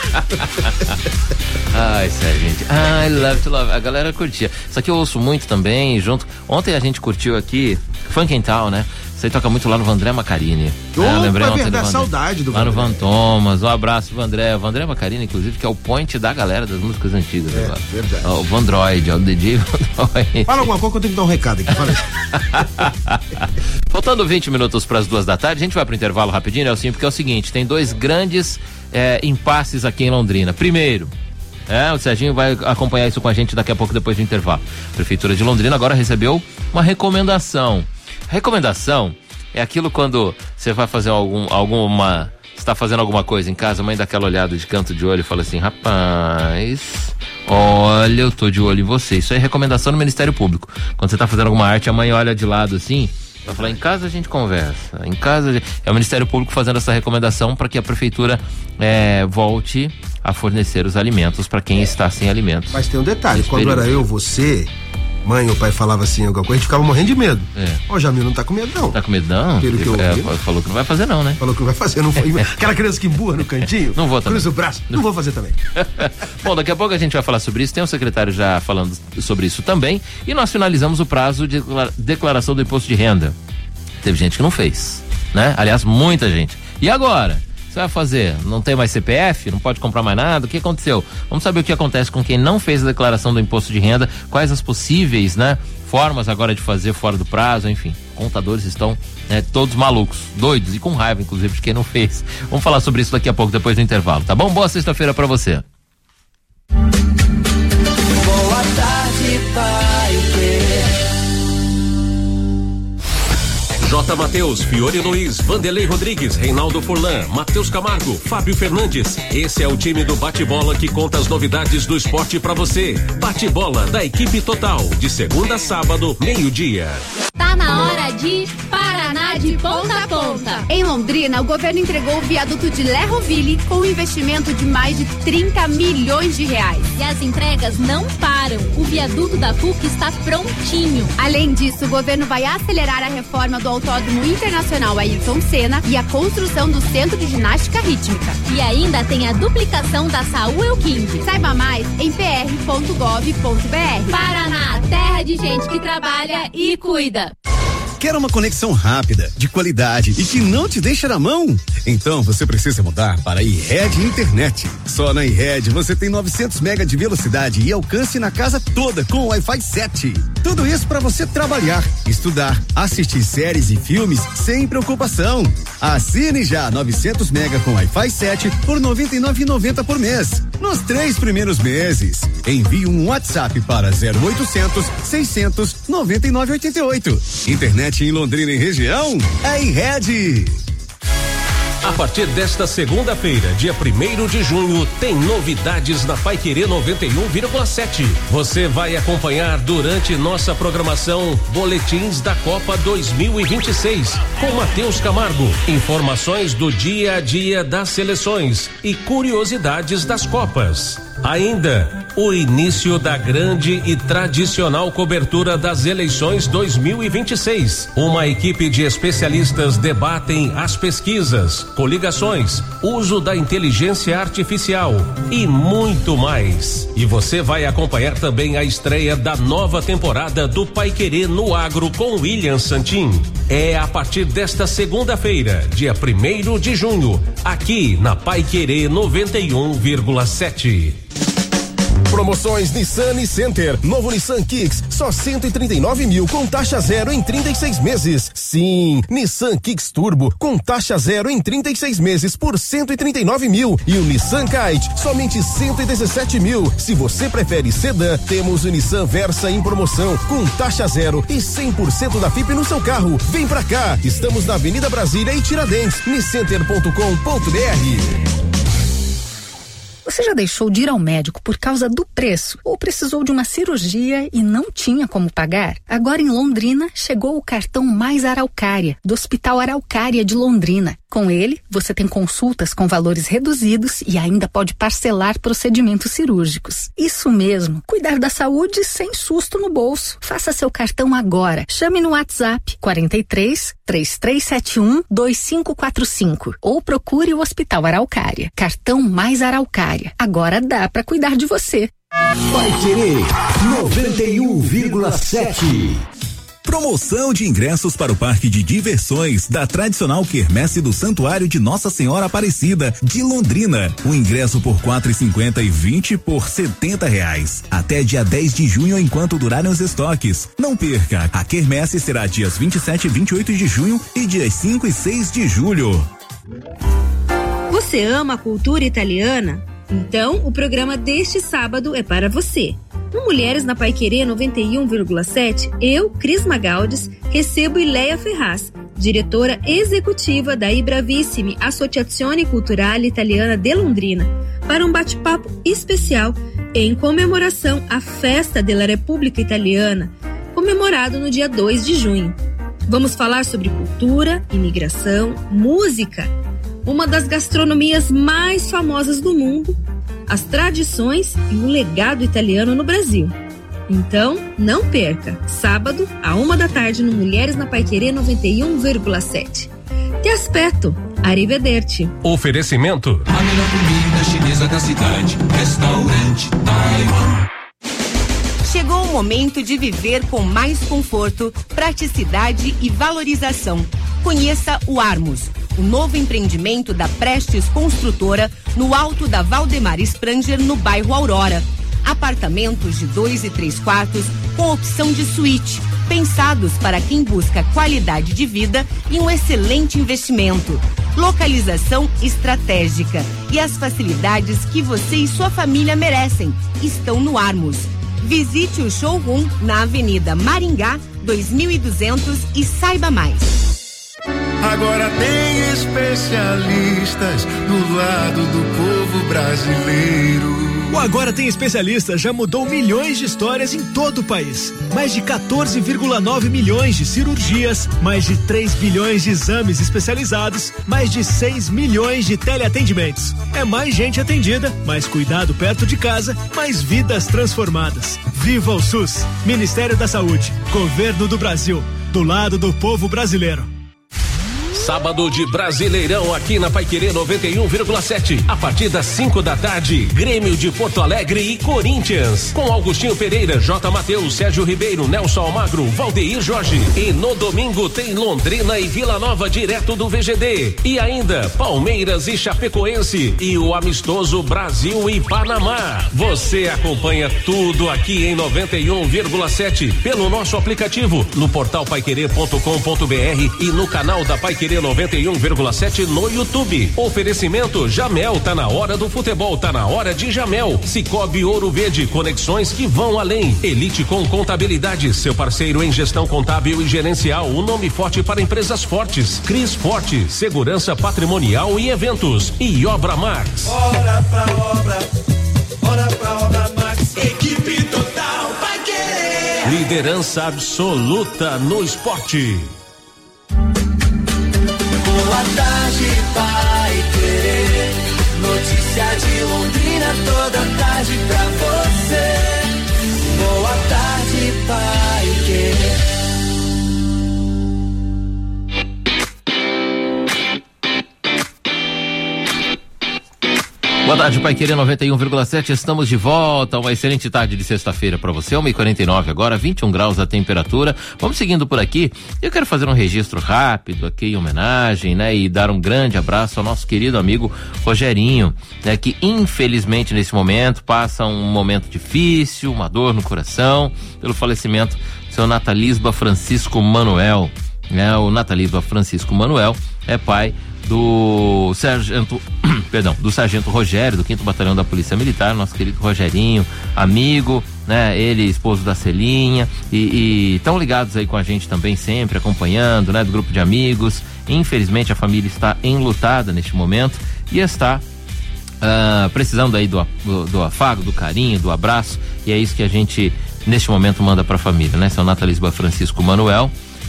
Ai, Serginho. Ai, love to love. A galera curtia. Isso aqui eu ouço muito também, junto. Ontem a gente curtiu aqui Funk and Tal, né? Isso aí toca muito lá no Vandré Macarini. Lembrei ontem do saudade do lá no Van Thomas. Um abraço, Vandré. Vandré Macarini, inclusive, que é o point da galera das músicas antigas agora. Verdade. O Vandroid, o DJ Vandroid. Fala alguma coisa que eu tenho que dar um recado aqui. Fala Faltando 20 minutos para as 2:00 a gente vai pro intervalo rapidinho, Nelson, porque é o seguinte, tem dois grandes impasses aqui em Londrina. Primeiro, o Serginho vai acompanhar isso com a gente daqui a pouco, depois do intervalo. A Prefeitura de Londrina agora recebeu uma recomendação. Recomendação é aquilo quando você vai fazer está fazendo alguma coisa em casa, a mãe dá aquela olhada de canto de olho e fala assim, rapaz, olha, eu tô de olho em você. Isso é recomendação do Ministério Público. Quando você tá fazendo alguma arte, a mãe olha de lado assim, vai falar, em casa a gente conversa, em casa é o Ministério Público fazendo essa recomendação para que a Prefeitura volte a fornecer os alimentos para quem está sem alimentos. Mas tem um detalhe, quando era eu, você, mãe ou pai falava assim alguma coisa, a gente ficava morrendo de medo. O Jamil não tá com medo não. Tá com medo não? Pelo que eu ouvi. Falou que não vai fazer não, né? Falou que não vai fazer, não foi. Aquela criança que emburra no cantinho. Não vou também. Cruza o braço, não vou fazer também. Bom, daqui a pouco a gente vai falar sobre isso, tem um secretário já falando sobre isso também, e nós finalizamos o prazo de declaração do imposto de renda. Teve gente que não fez, né? Aliás, muita gente. E agora? Você vai fazer? Não tem mais CPF? Não pode comprar mais nada? O que aconteceu? Vamos saber o que acontece com quem não fez a declaração do imposto de renda, quais as possíveis, né, formas agora de fazer fora do prazo, enfim. Contadores estão todos malucos, doidos e com raiva, inclusive, de quem não fez. Vamos falar sobre isso daqui a pouco, depois do intervalo, tá bom? Boa sexta-feira pra você. Boa tarde, Paiquerê. J. Mateus, Fiore Luiz, Vanderlei Rodrigues, Reinaldo Furlan, Matheus Camargo, Fábio Fernandes. Esse é o time do Bate-Bola que conta as novidades do esporte pra você. Bate-Bola da equipe total, de segunda a sábado, 12:00. Tá na hora de Paraná de ponta a ponta. Em Londrina, o governo entregou o viaduto de Lerroville com um investimento de mais de 30 milhões de reais. E as entregas não param. O viaduto da PUC está prontinho. Além disso, o governo vai acelerar a reforma do Autódromo Internacional Ayrton Senna e a construção do Centro de Ginástica Rítmica. E ainda tem a duplicação da Saúl Euquinde. Saiba mais em pr.gov.br. Paraná, terra de gente que trabalha e cuida. Quer uma conexão rápida, de qualidade e que não te deixa na mão? Então você precisa mudar para a iRed Internet. Só na iRed você tem 900 mega de velocidade e alcance na casa toda com Wi-Fi 7. Tudo isso para você trabalhar, estudar, assistir séries e filmes sem preocupação. Assine já 900 mega com Wi-Fi 7 por R$ 99,90 por mês. Nos 3 primeiros meses. Envie um WhatsApp para 0800 600 9988. Internet em Londrina e região é iRed. A partir desta segunda-feira, dia 1º de junho, tem novidades na Paiquerê 91,7. Você vai acompanhar durante nossa programação boletins da Copa 2026 com Matheus Camargo, informações do dia a dia das seleções e curiosidades das Copas. Ainda, o início da grande e tradicional cobertura das eleições 2026. Uma equipe de especialistas debatem as pesquisas, coligações, uso da inteligência artificial e muito mais. E você vai acompanhar também a estreia da nova temporada do Paiquerê no Agro com William Santin. É a partir desta segunda-feira, dia 1º de junho, aqui na Paiquerê 91,7. Promoções Nissan e Center. Novo Nissan Kicks, só 139 mil com taxa zero em 36 meses. Sim, Nissan Kicks Turbo com taxa zero em 36 meses por 139 mil. E o Nissan Kite, somente 117 mil. Se você prefere sedã, temos o Nissan Versa em promoção com taxa zero e 100% da FIP no seu carro. Vem pra cá, estamos na Avenida Brasília e Tiradentes, niscenter.com.br. Você já deixou de ir ao médico por causa do preço ou precisou de uma cirurgia e não tinha como pagar? Agora em Londrina chegou o cartão Mais Araucária, do Hospital Araucária de Londrina. Com ele, você tem consultas com valores reduzidos e ainda pode parcelar procedimentos cirúrgicos. Isso mesmo, cuidar da saúde sem susto no bolso. Faça seu cartão agora. Chame no WhatsApp 43 3371 2545 ou procure o Hospital Araucária. Cartão mais Araucária. Agora dá pra cuidar de você. Paiquerê 91,7. Promoção de ingressos para o Parque de Diversões da tradicional quermesse do Santuário de Nossa Senhora Aparecida de Londrina. O ingresso por R$4,50 e 20 por R$70. Até dia 10 de junho enquanto durarem os estoques. Não perca, a quermesse será dias 27 e 28 de junho e dias 5 e 6 de julho. Você ama a cultura italiana? Então, o programa deste sábado é para você. No Mulheres na Paiquerê 91,7, eu, Cris Magaldes, recebo Ileia Ferraz, diretora executiva da Ibravissimi Associazione Culturale Italiana de Londrina, para um bate-papo especial em comemoração à Festa della Repubblica Italiana, comemorado no dia 2 de junho. Vamos falar sobre cultura, imigração, música, uma das gastronomias mais famosas do mundo, as tradições e o legado italiano no Brasil. Então, não perca, sábado, à 13h no Mulheres na Paiquerê 91,7. Te aspetto, arrivederci. Oferecimento: a melhor comida chinesa da cidade, Restaurante Taiwan. Chegou o momento de viver com mais conforto, praticidade e valorização. Conheça o Armos, o novo empreendimento da Prestes Construtora no alto da Valdemar Spranger, no bairro Aurora. Apartamentos de 2 e 3 quartos com opção de suíte, pensados para quem busca qualidade de vida e um excelente investimento. Localização estratégica e as facilidades que você e sua família merecem estão no Armos. Visite o showroom na Avenida Maringá 2200 e saiba mais. Agora tem especialistas do lado do povo brasileiro. O Agora Tem Especialistas já mudou milhões de histórias em todo o país. Mais de 14,9 milhões de cirurgias, mais de 3 bilhões de exames especializados, mais de 6 milhões de teleatendimentos. É mais gente atendida, mais cuidado perto de casa, mais vidas transformadas. Viva o SUS! Ministério da Saúde, Governo do Brasil, do lado do povo brasileiro. Sábado de Brasileirão aqui na Paiquerê 91,7. A partir das 5 da tarde, Grêmio de Porto Alegre e Corinthians. Com Augustinho Pereira, J. Mateus, Sérgio Ribeiro, Nelson Almagro, Valdeir Jorge. E no domingo tem Londrina e Vila Nova direto do VGD. E ainda Palmeiras e Chapecoense. E o amistoso Brasil e Panamá. Você acompanha tudo aqui em 91,7 pelo nosso aplicativo, no portal paiquerê.com.br e no canal da Paiquerê 91,7 no YouTube. Oferecimento Jamel, tá na hora do futebol, tá na hora de Jamel. Cicobi Ouro Verde, conexões que vão além. Elite com Contabilidade, seu parceiro em gestão contábil e gerencial, um nome forte para empresas fortes. Cris Forte, segurança patrimonial e eventos. E Obra Max. Bora pra Obra Max, equipe total vai querer. Liderança absoluta no esporte. Boa tarde, Pai Querer. Notícia de Londrina toda tarde pra você. Boa tarde, Pai Querer. Boa tarde, Paiquerê 91,7. Estamos de volta. Uma excelente tarde de sexta-feira para você. 1h49 agora, 21 graus a temperatura. Vamos seguindo por aqui. Eu quero fazer um registro rápido aqui em homenagem, né? E dar um grande abraço ao nosso querido amigo Rogerinho, né? Que infelizmente nesse momento passa um momento difícil, uma dor no coração, pelo falecimento do seu Natalisba Francisco Manuel, né? O Natalisba Francisco Manuel é pai do sargento Rogério, do 5º Batalhão da Polícia Militar, nosso querido Rogerinho, amigo, né? Ele, esposo da Celinha, e tão ligados aí com a gente também, sempre acompanhando, né? Do grupo de amigos. Infelizmente a família está enlutada neste momento e está precisando aí do afago, do carinho, do abraço, e é isso que a gente neste momento manda pra família, né? Seu Natalisba Francisco Manuel,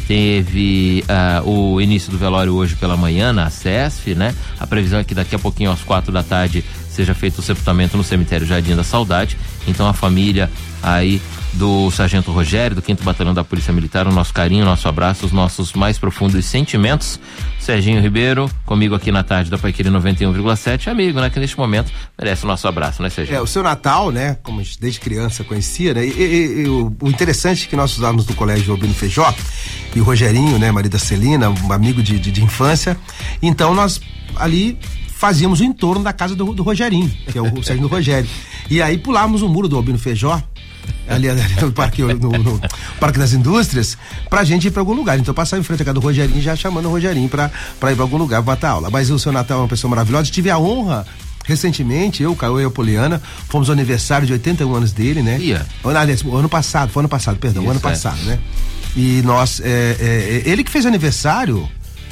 teve o início do velório hoje pela manhã na SESF, né? A previsão é que daqui a pouquinho, às 4 da tarde, seja feito o sepultamento no cemitério Jardim da Saudade. Então a família aí do Sargento Rogério, do 5º Batalhão da Polícia Militar, o nosso carinho, o nosso abraço, os nossos mais profundos sentimentos. Serginho Ribeiro, comigo aqui na tarde da Paiquerê 91,7, amigo, né? Que neste momento merece o nosso abraço, né, Serginho? O seu Natal, né? Como a gente desde criança conhecia, né? E o interessante é que nós estudávamos do colégio Albino Feijó, e o Rogerinho, né? Marido da Celina, um amigo de infância, então nós ali fazíamos o entorno da casa do Rogerinho, que é o Sargento Rogério. E aí pulávamos o muro do Albino Feijó, ali no parque, no Parque das Indústrias, pra gente ir pra algum lugar. Então passava em frente à casa do Rogerinho, já chamando o Rogerinho pra ir pra algum lugar pra matar aula. Mas o seu Natal é uma pessoa maravilhosa. Tive a honra, recentemente, eu, Caio e a Poliana, fomos ao aniversário de 81 anos dele, né? Aliás, o ano passado, né? E nós, ele que fez aniversário,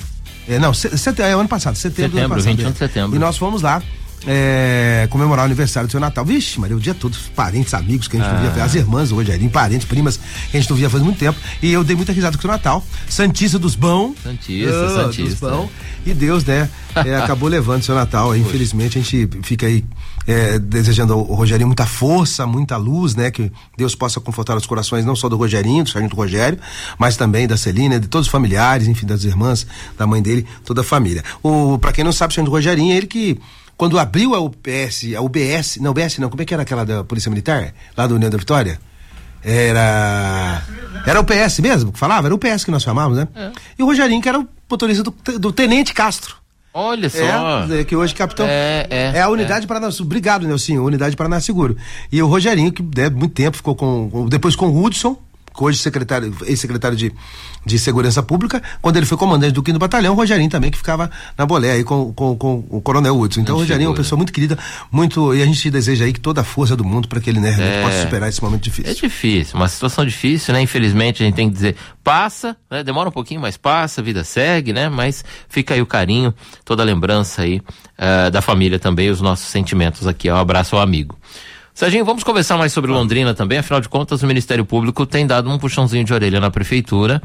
ano passado, setembro do ano passado. 21 de setembro. E nós fomos lá comemorar o aniversário do seu Natal. Vixe, Maria, o dia todo, parentes, amigos que a gente não via, as irmãs do Rogerinho, parentes, primas que a gente não via faz muito tempo. E eu dei muita risada com o seu Natal. Santista dos bons. Santista. Dos bons. E Deus, né, acabou levando o seu Natal. Infelizmente, a gente fica aí desejando ao Rogerinho muita força, muita luz, né, que Deus possa confortar os corações não só do Rogerinho, do Sargento Rogério, mas também da Celina, de todos os familiares, enfim, das irmãs, da mãe dele, toda a família. Pra quem não sabe, o Sargento Rogerinho é ele que, quando abriu a UBS, como é que era aquela da Polícia Militar? Lá do União da Vitória? Era o PS mesmo que falava? Era o PS que nós chamávamos, né? E o Rogerinho, que era o motorista do Tenente Castro. Olha só. Que hoje capitão. É a Unidade Paraná. Obrigado, Nelsinho, Unidade Paraná Seguro. E o Rogerinho, que muito tempo ficou depois com o Hudson, que hoje ex-secretário de Segurança Pública, quando ele foi comandante do 5º Batalhão, o Rogerinho também, que ficava na bolé aí com o Coronel Hudson. Então o Rogerinho é uma pessoa muito querida, e a gente deseja aí que toda a força do mundo para que ele, né, possa superar esse momento difícil. É difícil, uma situação difícil, né? Infelizmente a gente tem que dizer, passa, né? Demora um pouquinho, mas passa, a vida segue, né? Mas fica aí o carinho, toda a lembrança aí da família também, os nossos sentimentos aqui, um abraço ao amigo. Serginho, vamos conversar mais sobre Londrina também, afinal de contas o Ministério Público tem dado um puxãozinho de orelha na Prefeitura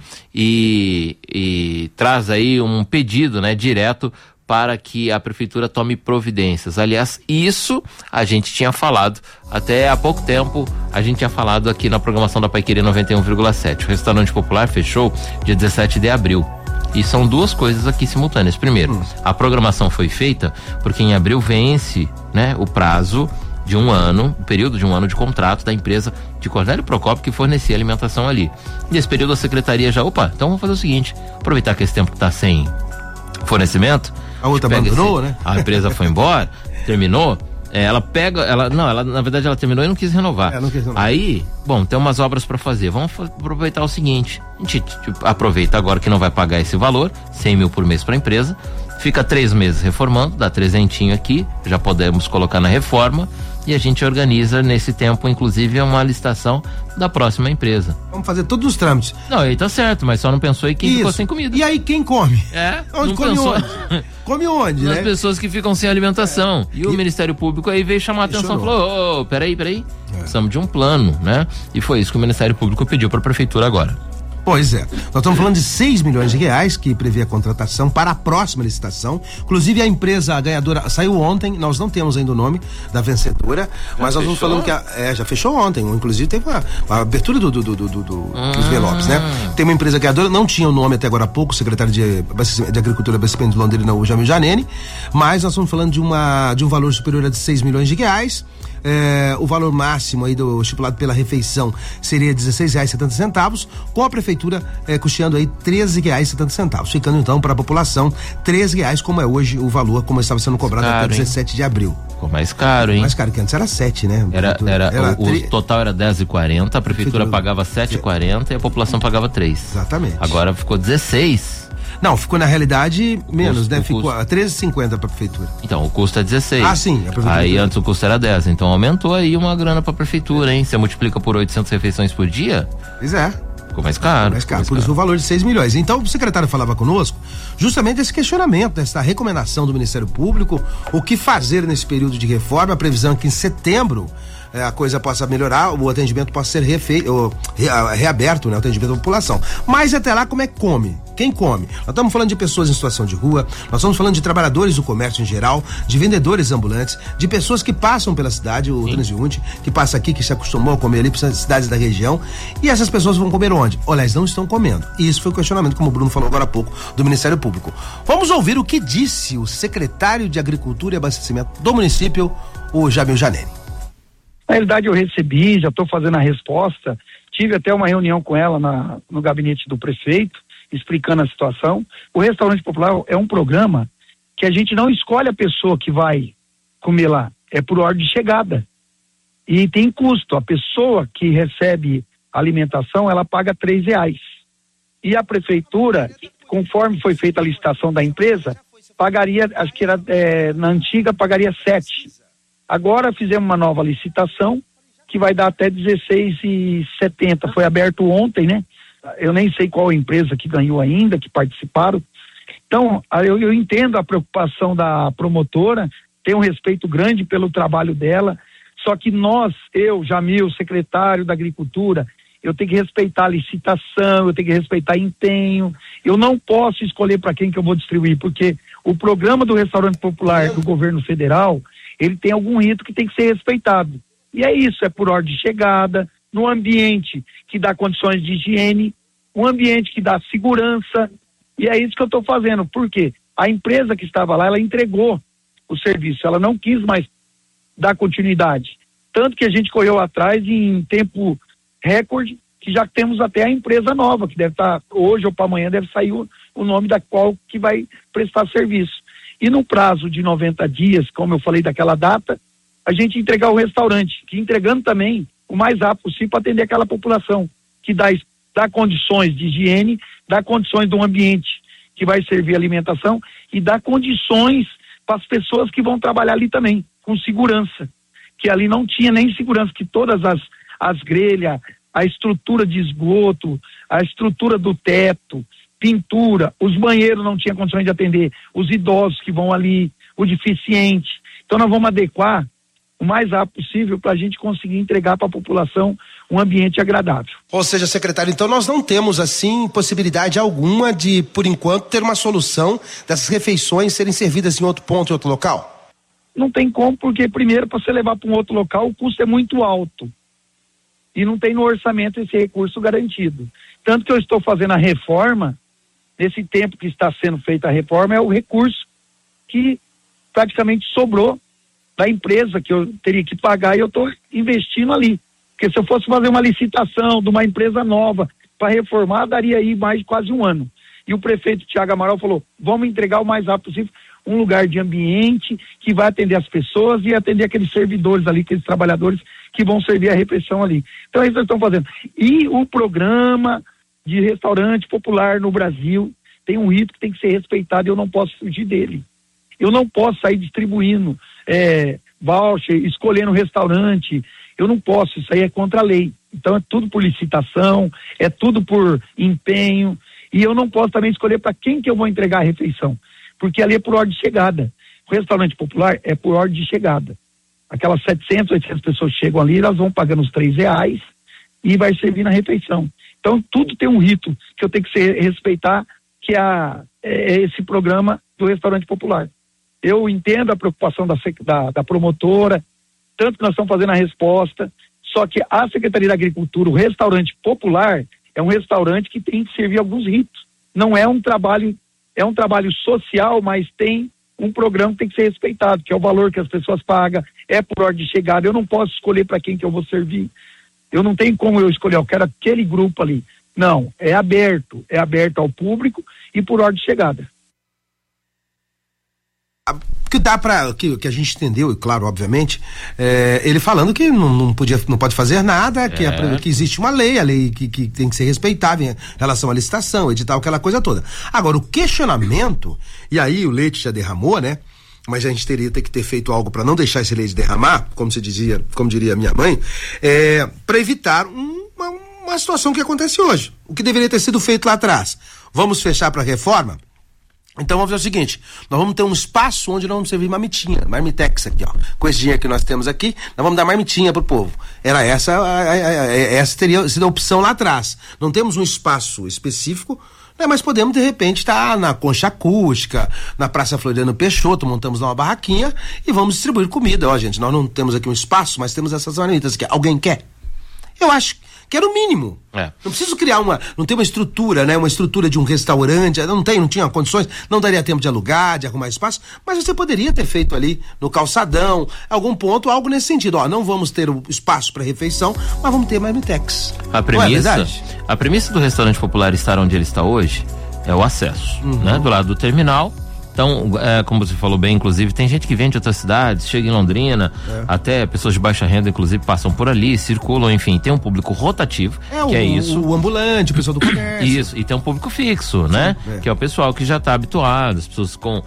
e traz aí um pedido, né, direto para que a Prefeitura tome providências. Aliás, isso a gente tinha falado, até há pouco tempo, a gente tinha falado aqui na programação da Paiquerê 91,7. O Restaurante Popular fechou dia 17 de abril. E são duas coisas aqui simultâneas. Primeiro, a programação foi feita porque em abril vence, né, o prazo de um ano, o período de um ano de contrato da empresa de Cornélio Procópio que fornecia alimentação ali. Nesse período a secretaria já, então vamos fazer o seguinte, aproveitar que esse tempo que tá sem fornecimento, a outra abandonou, né? A empresa foi embora, terminou, ela na verdade ela terminou e não quis renovar. Aí, tem umas obras para fazer, vamos aproveitar o seguinte, a gente aproveita agora que não vai pagar esse valor, 100 mil por mês para a empresa, fica 3 meses reformando, dá 300 aqui, já podemos colocar na reforma e a gente organiza nesse tempo, inclusive, uma licitação da próxima empresa. Vamos fazer todos os trâmites. Não, aí tá certo, mas só não pensou em quem ficou sem comida. E aí quem come? Onde come onde? Come onde, Nas né? pessoas que ficam sem alimentação. E o Ministério Público aí veio chamar a atenção e falou, peraí, precisamos de um plano, né? E foi isso que o Ministério Público pediu para a Prefeitura agora. Pois é, nós estamos falando de 6 milhões de reais que prevê a contratação para a próxima licitação. Inclusive a empresa ganhadora saiu ontem, nós não temos ainda o nome da vencedora, mas nós estamos falando que já fechou ontem, inclusive teve a abertura dos envelopes, né? Tem uma empresa ganhadora, não tinha o nome até agora há pouco, o secretário de Agricultura e Abastecimento de Londrina, o Jamil Janene, mas nós estamos falando de um valor superior a 6 milhões de reais. O valor máximo aí estipulado pela refeição seria R$16,70, com a prefeitura custeando aí R$13,70, ficando então para a população R$13, como é hoje o valor, como estava sendo cobrado até 17 de abril. Ficou mais caro, hein? Mais caro, que antes era 7, né? O total era R$10,40, a prefeitura pagava R$7,40 e a população pagava 3. Exatamente. Agora ficou 16. Não, ficou na realidade menos, né? Ficou R$13,50 para a prefeitura. Então, o custo é 16. Ah, sim. Aí antes o custo era 10, então aumentou aí uma grana para a prefeitura, hein? Você multiplica por 800 refeições por dia? Pois é. Ficou mais caro. Por isso o valor de 6 milhões. Então o secretário falava conosco justamente esse questionamento, dessa recomendação do Ministério Público, o que fazer nesse período de reforma. A previsão é que em setembro a coisa possa melhorar, o atendimento possa ser reaberto, né? O atendimento da população. Mas até lá, como é que come? Quem come? Nós estamos falando de pessoas em situação de rua, nós estamos falando de trabalhadores do comércio em geral, de vendedores ambulantes, de pessoas que passam pela cidade, o transeunte, que passa aqui, que se acostumou a comer ali para as cidades da região, e essas pessoas vão comer onde? Olha, eles não estão comendo. E isso foi o questionamento, como o Bruno falou agora há pouco, do Ministério Público. Vamos ouvir o que disse o secretário de Agricultura e Abastecimento do município, o Jamil Janene. Na realidade, eu recebi, já estou fazendo a resposta, tive até uma reunião com ela no gabinete do prefeito, explicando a situação. O Restaurante Popular é um programa que a gente não escolhe a pessoa que vai comer lá, é por ordem de chegada. E tem custo. A pessoa que recebe alimentação, ela paga R$3. E a prefeitura, conforme foi feita a licitação da empresa, pagaria, acho que era na antiga, pagaria R$7. Agora fizemos uma nova licitação que vai dar até R$16,70. Foi aberto ontem, né? Eu nem sei qual empresa que ganhou ainda, que participaram. Então, eu entendo a preocupação da promotora, tenho um respeito grande pelo trabalho dela, só que eu, Jamil, secretário da Agricultura, eu tenho que respeitar a licitação, eu tenho que respeitar empenho, eu não posso escolher para quem que eu vou distribuir, porque o programa do Restaurante Popular do governo federal, ele tem algum rito que tem que ser respeitado. E é isso, é por ordem de chegada, no ambiente que dá condições de higiene, um ambiente que dá segurança, e é isso que eu estou fazendo. Por quê? A empresa que estava lá, ela entregou o serviço, ela não quis mais dar continuidade. Tanto que a gente correu atrás em tempo recorde, que já temos até a empresa nova, que deve estar, hoje ou para amanhã, deve sair o nome da qual que vai prestar serviço. E no prazo de 90 dias, como eu falei daquela data, a gente entregar o restaurante, que entregando também o mais rápido possível para atender aquela população, que dá condições de higiene, dá condições de um ambiente que vai servir alimentação e dá condições para as pessoas que vão trabalhar ali também, com segurança, que ali não tinha nem segurança, que todas as grelhas, a estrutura de esgoto, a estrutura do teto, pintura, os banheiros não tinham condições de atender, os idosos que vão ali, o deficiente. Então nós vamos adequar o mais rápido possível para a gente conseguir entregar para a população um ambiente agradável. Ou seja, secretário, então nós não temos assim possibilidade alguma de, por enquanto, ter uma solução dessas refeições serem servidas em outro ponto, em outro local? Não tem como, porque primeiro para você levar para um outro local o custo é muito alto e não tem no orçamento esse recurso garantido. Tanto que eu estou fazendo a reforma, nesse tempo que está sendo feita a reforma, é o recurso que praticamente sobrou da empresa que eu teria que pagar e eu estou investindo ali. Porque se eu fosse fazer uma licitação de uma empresa nova para reformar, daria aí mais de quase um ano. E o prefeito Thiago Amaral falou, vamos entregar o mais rápido possível um lugar de ambiente que vai atender as pessoas e atender aqueles servidores ali, aqueles trabalhadores que vão servir a refeição ali. Então é isso que nós estamos fazendo. E o programa de restaurante popular no Brasil tem um rito que tem que ser respeitado e eu não posso fugir dele. Eu não posso sair distribuindo voucher, escolhendo restaurante, eu não posso, isso aí é contra a lei. Então é tudo por licitação, é tudo por empenho, e eu não posso também escolher para quem que eu vou entregar a refeição, porque ali é por ordem de chegada. O restaurante popular é por ordem de chegada. Aquelas 700, 800 pessoas chegam ali, elas vão pagando os R$3 e vai servir na refeição. Então tudo tem um rito que eu tenho que respeitar, que é esse programa do restaurante popular. Eu entendo a preocupação da promotora, tanto que nós estamos fazendo a resposta, só que a Secretaria da Agricultura, o restaurante popular, é um restaurante que tem que servir alguns ritos. Não é um trabalho, é um trabalho social, mas tem um programa que tem que ser respeitado, que é o valor que as pessoas pagam, é por ordem de chegada. Eu não posso escolher para quem que eu vou servir. Eu não tenho como eu escolher, eu quero aquele grupo ali. Não, é aberto ao público e por ordem de chegada. Que dá para que a gente entendeu, e claro, obviamente, ele falando que não pode fazer nada, que existe uma lei, a lei que tem que ser respeitada em relação à licitação, edital, aquela coisa toda. Agora, o questionamento, e aí o leite já derramou, né? Mas a gente teria que ter feito algo para não deixar esse leite derramar, como diria minha mãe, para evitar uma situação que acontece hoje. O que deveria ter sido feito lá atrás. Vamos fechar para reforma? Então vamos fazer o seguinte, nós vamos ter um espaço onde nós vamos servir marmitex aqui, ó. Com esse dinheiro que nós temos aqui, nós vamos dar marmitinha pro povo. Era essa teria sido a opção lá atrás. Não temos um espaço específico, né, mas podemos de repente estar na Concha Acústica, na Praça Floriano Peixoto, montamos lá uma barraquinha e vamos distribuir comida. Ó, gente, nós não temos aqui um espaço, mas temos essas marmitas aqui. Alguém quer? Eu acho que era o mínimo. Não preciso criar não tem uma estrutura, né? Uma estrutura de um restaurante, não tinha condições, não daria tempo de alugar, de arrumar espaço, mas você poderia ter feito ali no calçadão, algum ponto, algo nesse sentido. Ó, não vamos ter o espaço para refeição, mas vamos ter marmitex. A premissa do restaurante popular estar onde ele está hoje é o acesso, né? Do lado do terminal. Então, como você falou bem, inclusive, tem gente que vem de outras cidades, chega em Londrina, até pessoas de baixa renda, inclusive, passam por ali, circulam, enfim, tem um público rotativo, que é isso. O ambulante, o pessoal do comércio. Isso, e tem um público fixo, né? Que é o pessoal que já está habituado, as pessoas com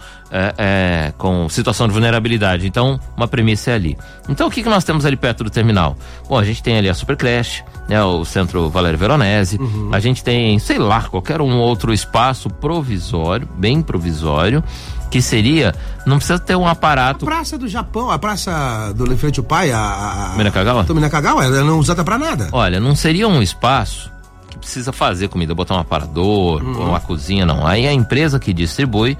situação de vulnerabilidade. Então, uma premissa é ali. Então, o que nós temos ali perto do terminal? Bom, a gente tem ali a Supercreche, né? O Centro Valério Veronese, a gente tem, sei lá, qualquer outro espaço provisório, bem provisório, que seria, não precisa ter um aparato. A Praça do Japão, a Praça do Elefante Pai, a Minakagawa? Minakagawa, ela não é usada pra nada. Olha, não seria um espaço que precisa fazer comida, botar um aparador, ou uma cozinha, não. Aí a empresa que distribui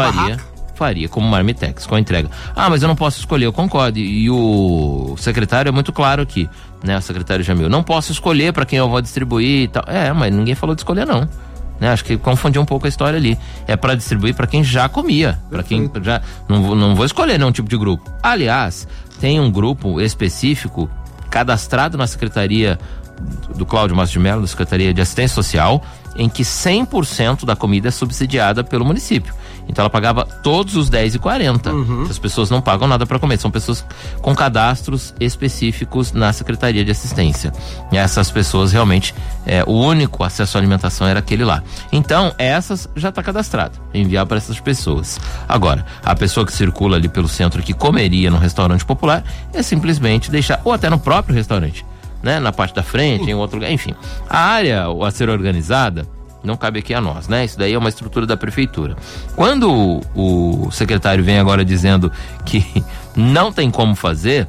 faria como marmitex, com a entrega. Mas eu não posso escolher, eu concordo. E o secretário é muito claro aqui, né? O secretário Jamil, não posso escolher para quem eu vou distribuir e tal. Mas ninguém falou de escolher, não. Né? Acho que confundiu um pouco a história ali. É para distribuir para quem já comia, para quem já não vou escolher nenhum tipo de grupo. Aliás, tem um grupo específico cadastrado na Secretaria do Cláudio Márcio de Mello, da Secretaria de Assistência Social, em que 100% da comida é subsidiada pelo município. Então ela pagava todos os 10,40. As pessoas não pagam nada para comer, são pessoas com cadastros específicos na Secretaria de Assistência. E essas pessoas realmente, o único acesso à alimentação era aquele lá. Então essas já está cadastrado, enviar para essas pessoas. Agora, a pessoa que circula ali pelo centro que comeria no restaurante popular é simplesmente deixar, ou até no próprio restaurante, né? Na parte da frente, em outro lugar, enfim. A área a ser organizada não cabe aqui a nós, né? Isso daí é uma estrutura da prefeitura. Quando o secretário vem agora dizendo que não tem como fazer,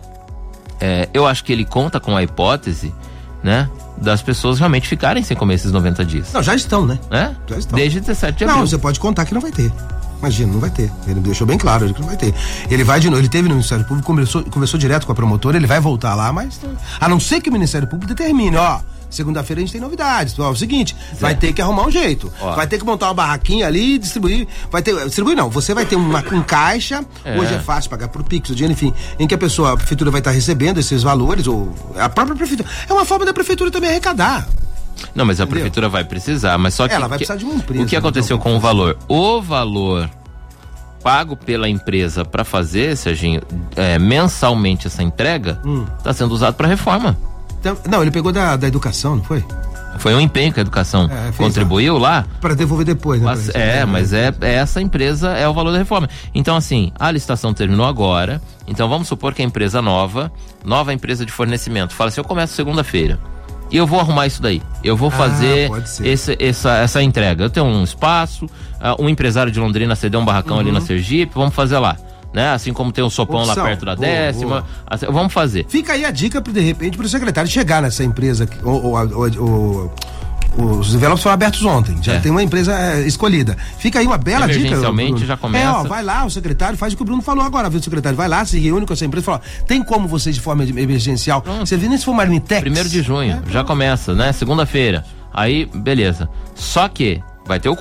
eu acho que ele conta com a hipótese, né? Das pessoas realmente ficarem sem comer esses 90 dias. Não, já estão, né? Já estão. Desde 17 de abril. Não, você pode contar que não vai ter. Imagina, não vai ter. Ele deixou bem claro que não vai ter. Ele vai de novo, ele teve no Ministério Público, conversou direto com a promotora, ele vai voltar lá, mas a não ser que o Ministério Público determine, segunda-feira a gente tem novidades. É o seguinte, vai ter que arrumar um jeito. Vai ter que montar uma barraquinha ali e distribuir. Distribuir não, você vai ter um caixa, hoje é fácil pagar por Pix, o dinheiro, enfim, em que a prefeitura vai estar recebendo esses valores, ou a própria prefeitura. É uma forma da prefeitura também arrecadar. Não, mas a prefeitura vai precisar, mas só que ela vai precisar de uma empresa. O que aconteceu com o valor? O valor pago pela empresa para fazer, Serginho, mensalmente essa entrega, está sendo usado para reforma. Não, ele pegou da educação, não foi? Foi um empenho que a educação contribuiu lá. Para devolver depois, né? Mas essa empresa é o valor da reforma. Então, assim, a licitação terminou agora. Então, vamos supor que a empresa nova empresa de fornecimento, fala assim: eu começo segunda-feira e eu vou arrumar isso daí. Eu vou fazer essa entrega. Eu tenho um espaço, um empresário de Londrina cedeu um barracão ali na Sergipe, vamos fazer lá. Né? Assim como tem o sopão lá perto da 10ª, vamos fazer. Fica aí a dica, de repente, para o secretário chegar nessa empresa, os envelopes foram abertos ontem, já tem uma empresa escolhida. Fica aí uma bela dica. Emergencialmente já começa. Vai lá, o secretário faz o que o Bruno falou agora, viu? O secretário vai lá, se reúne com essa empresa e fala: tem como vocês de forma emergencial, você vê se for marmitex? 1º de junho, já começa, né? Segunda-feira. Aí, beleza. Só que vai ter o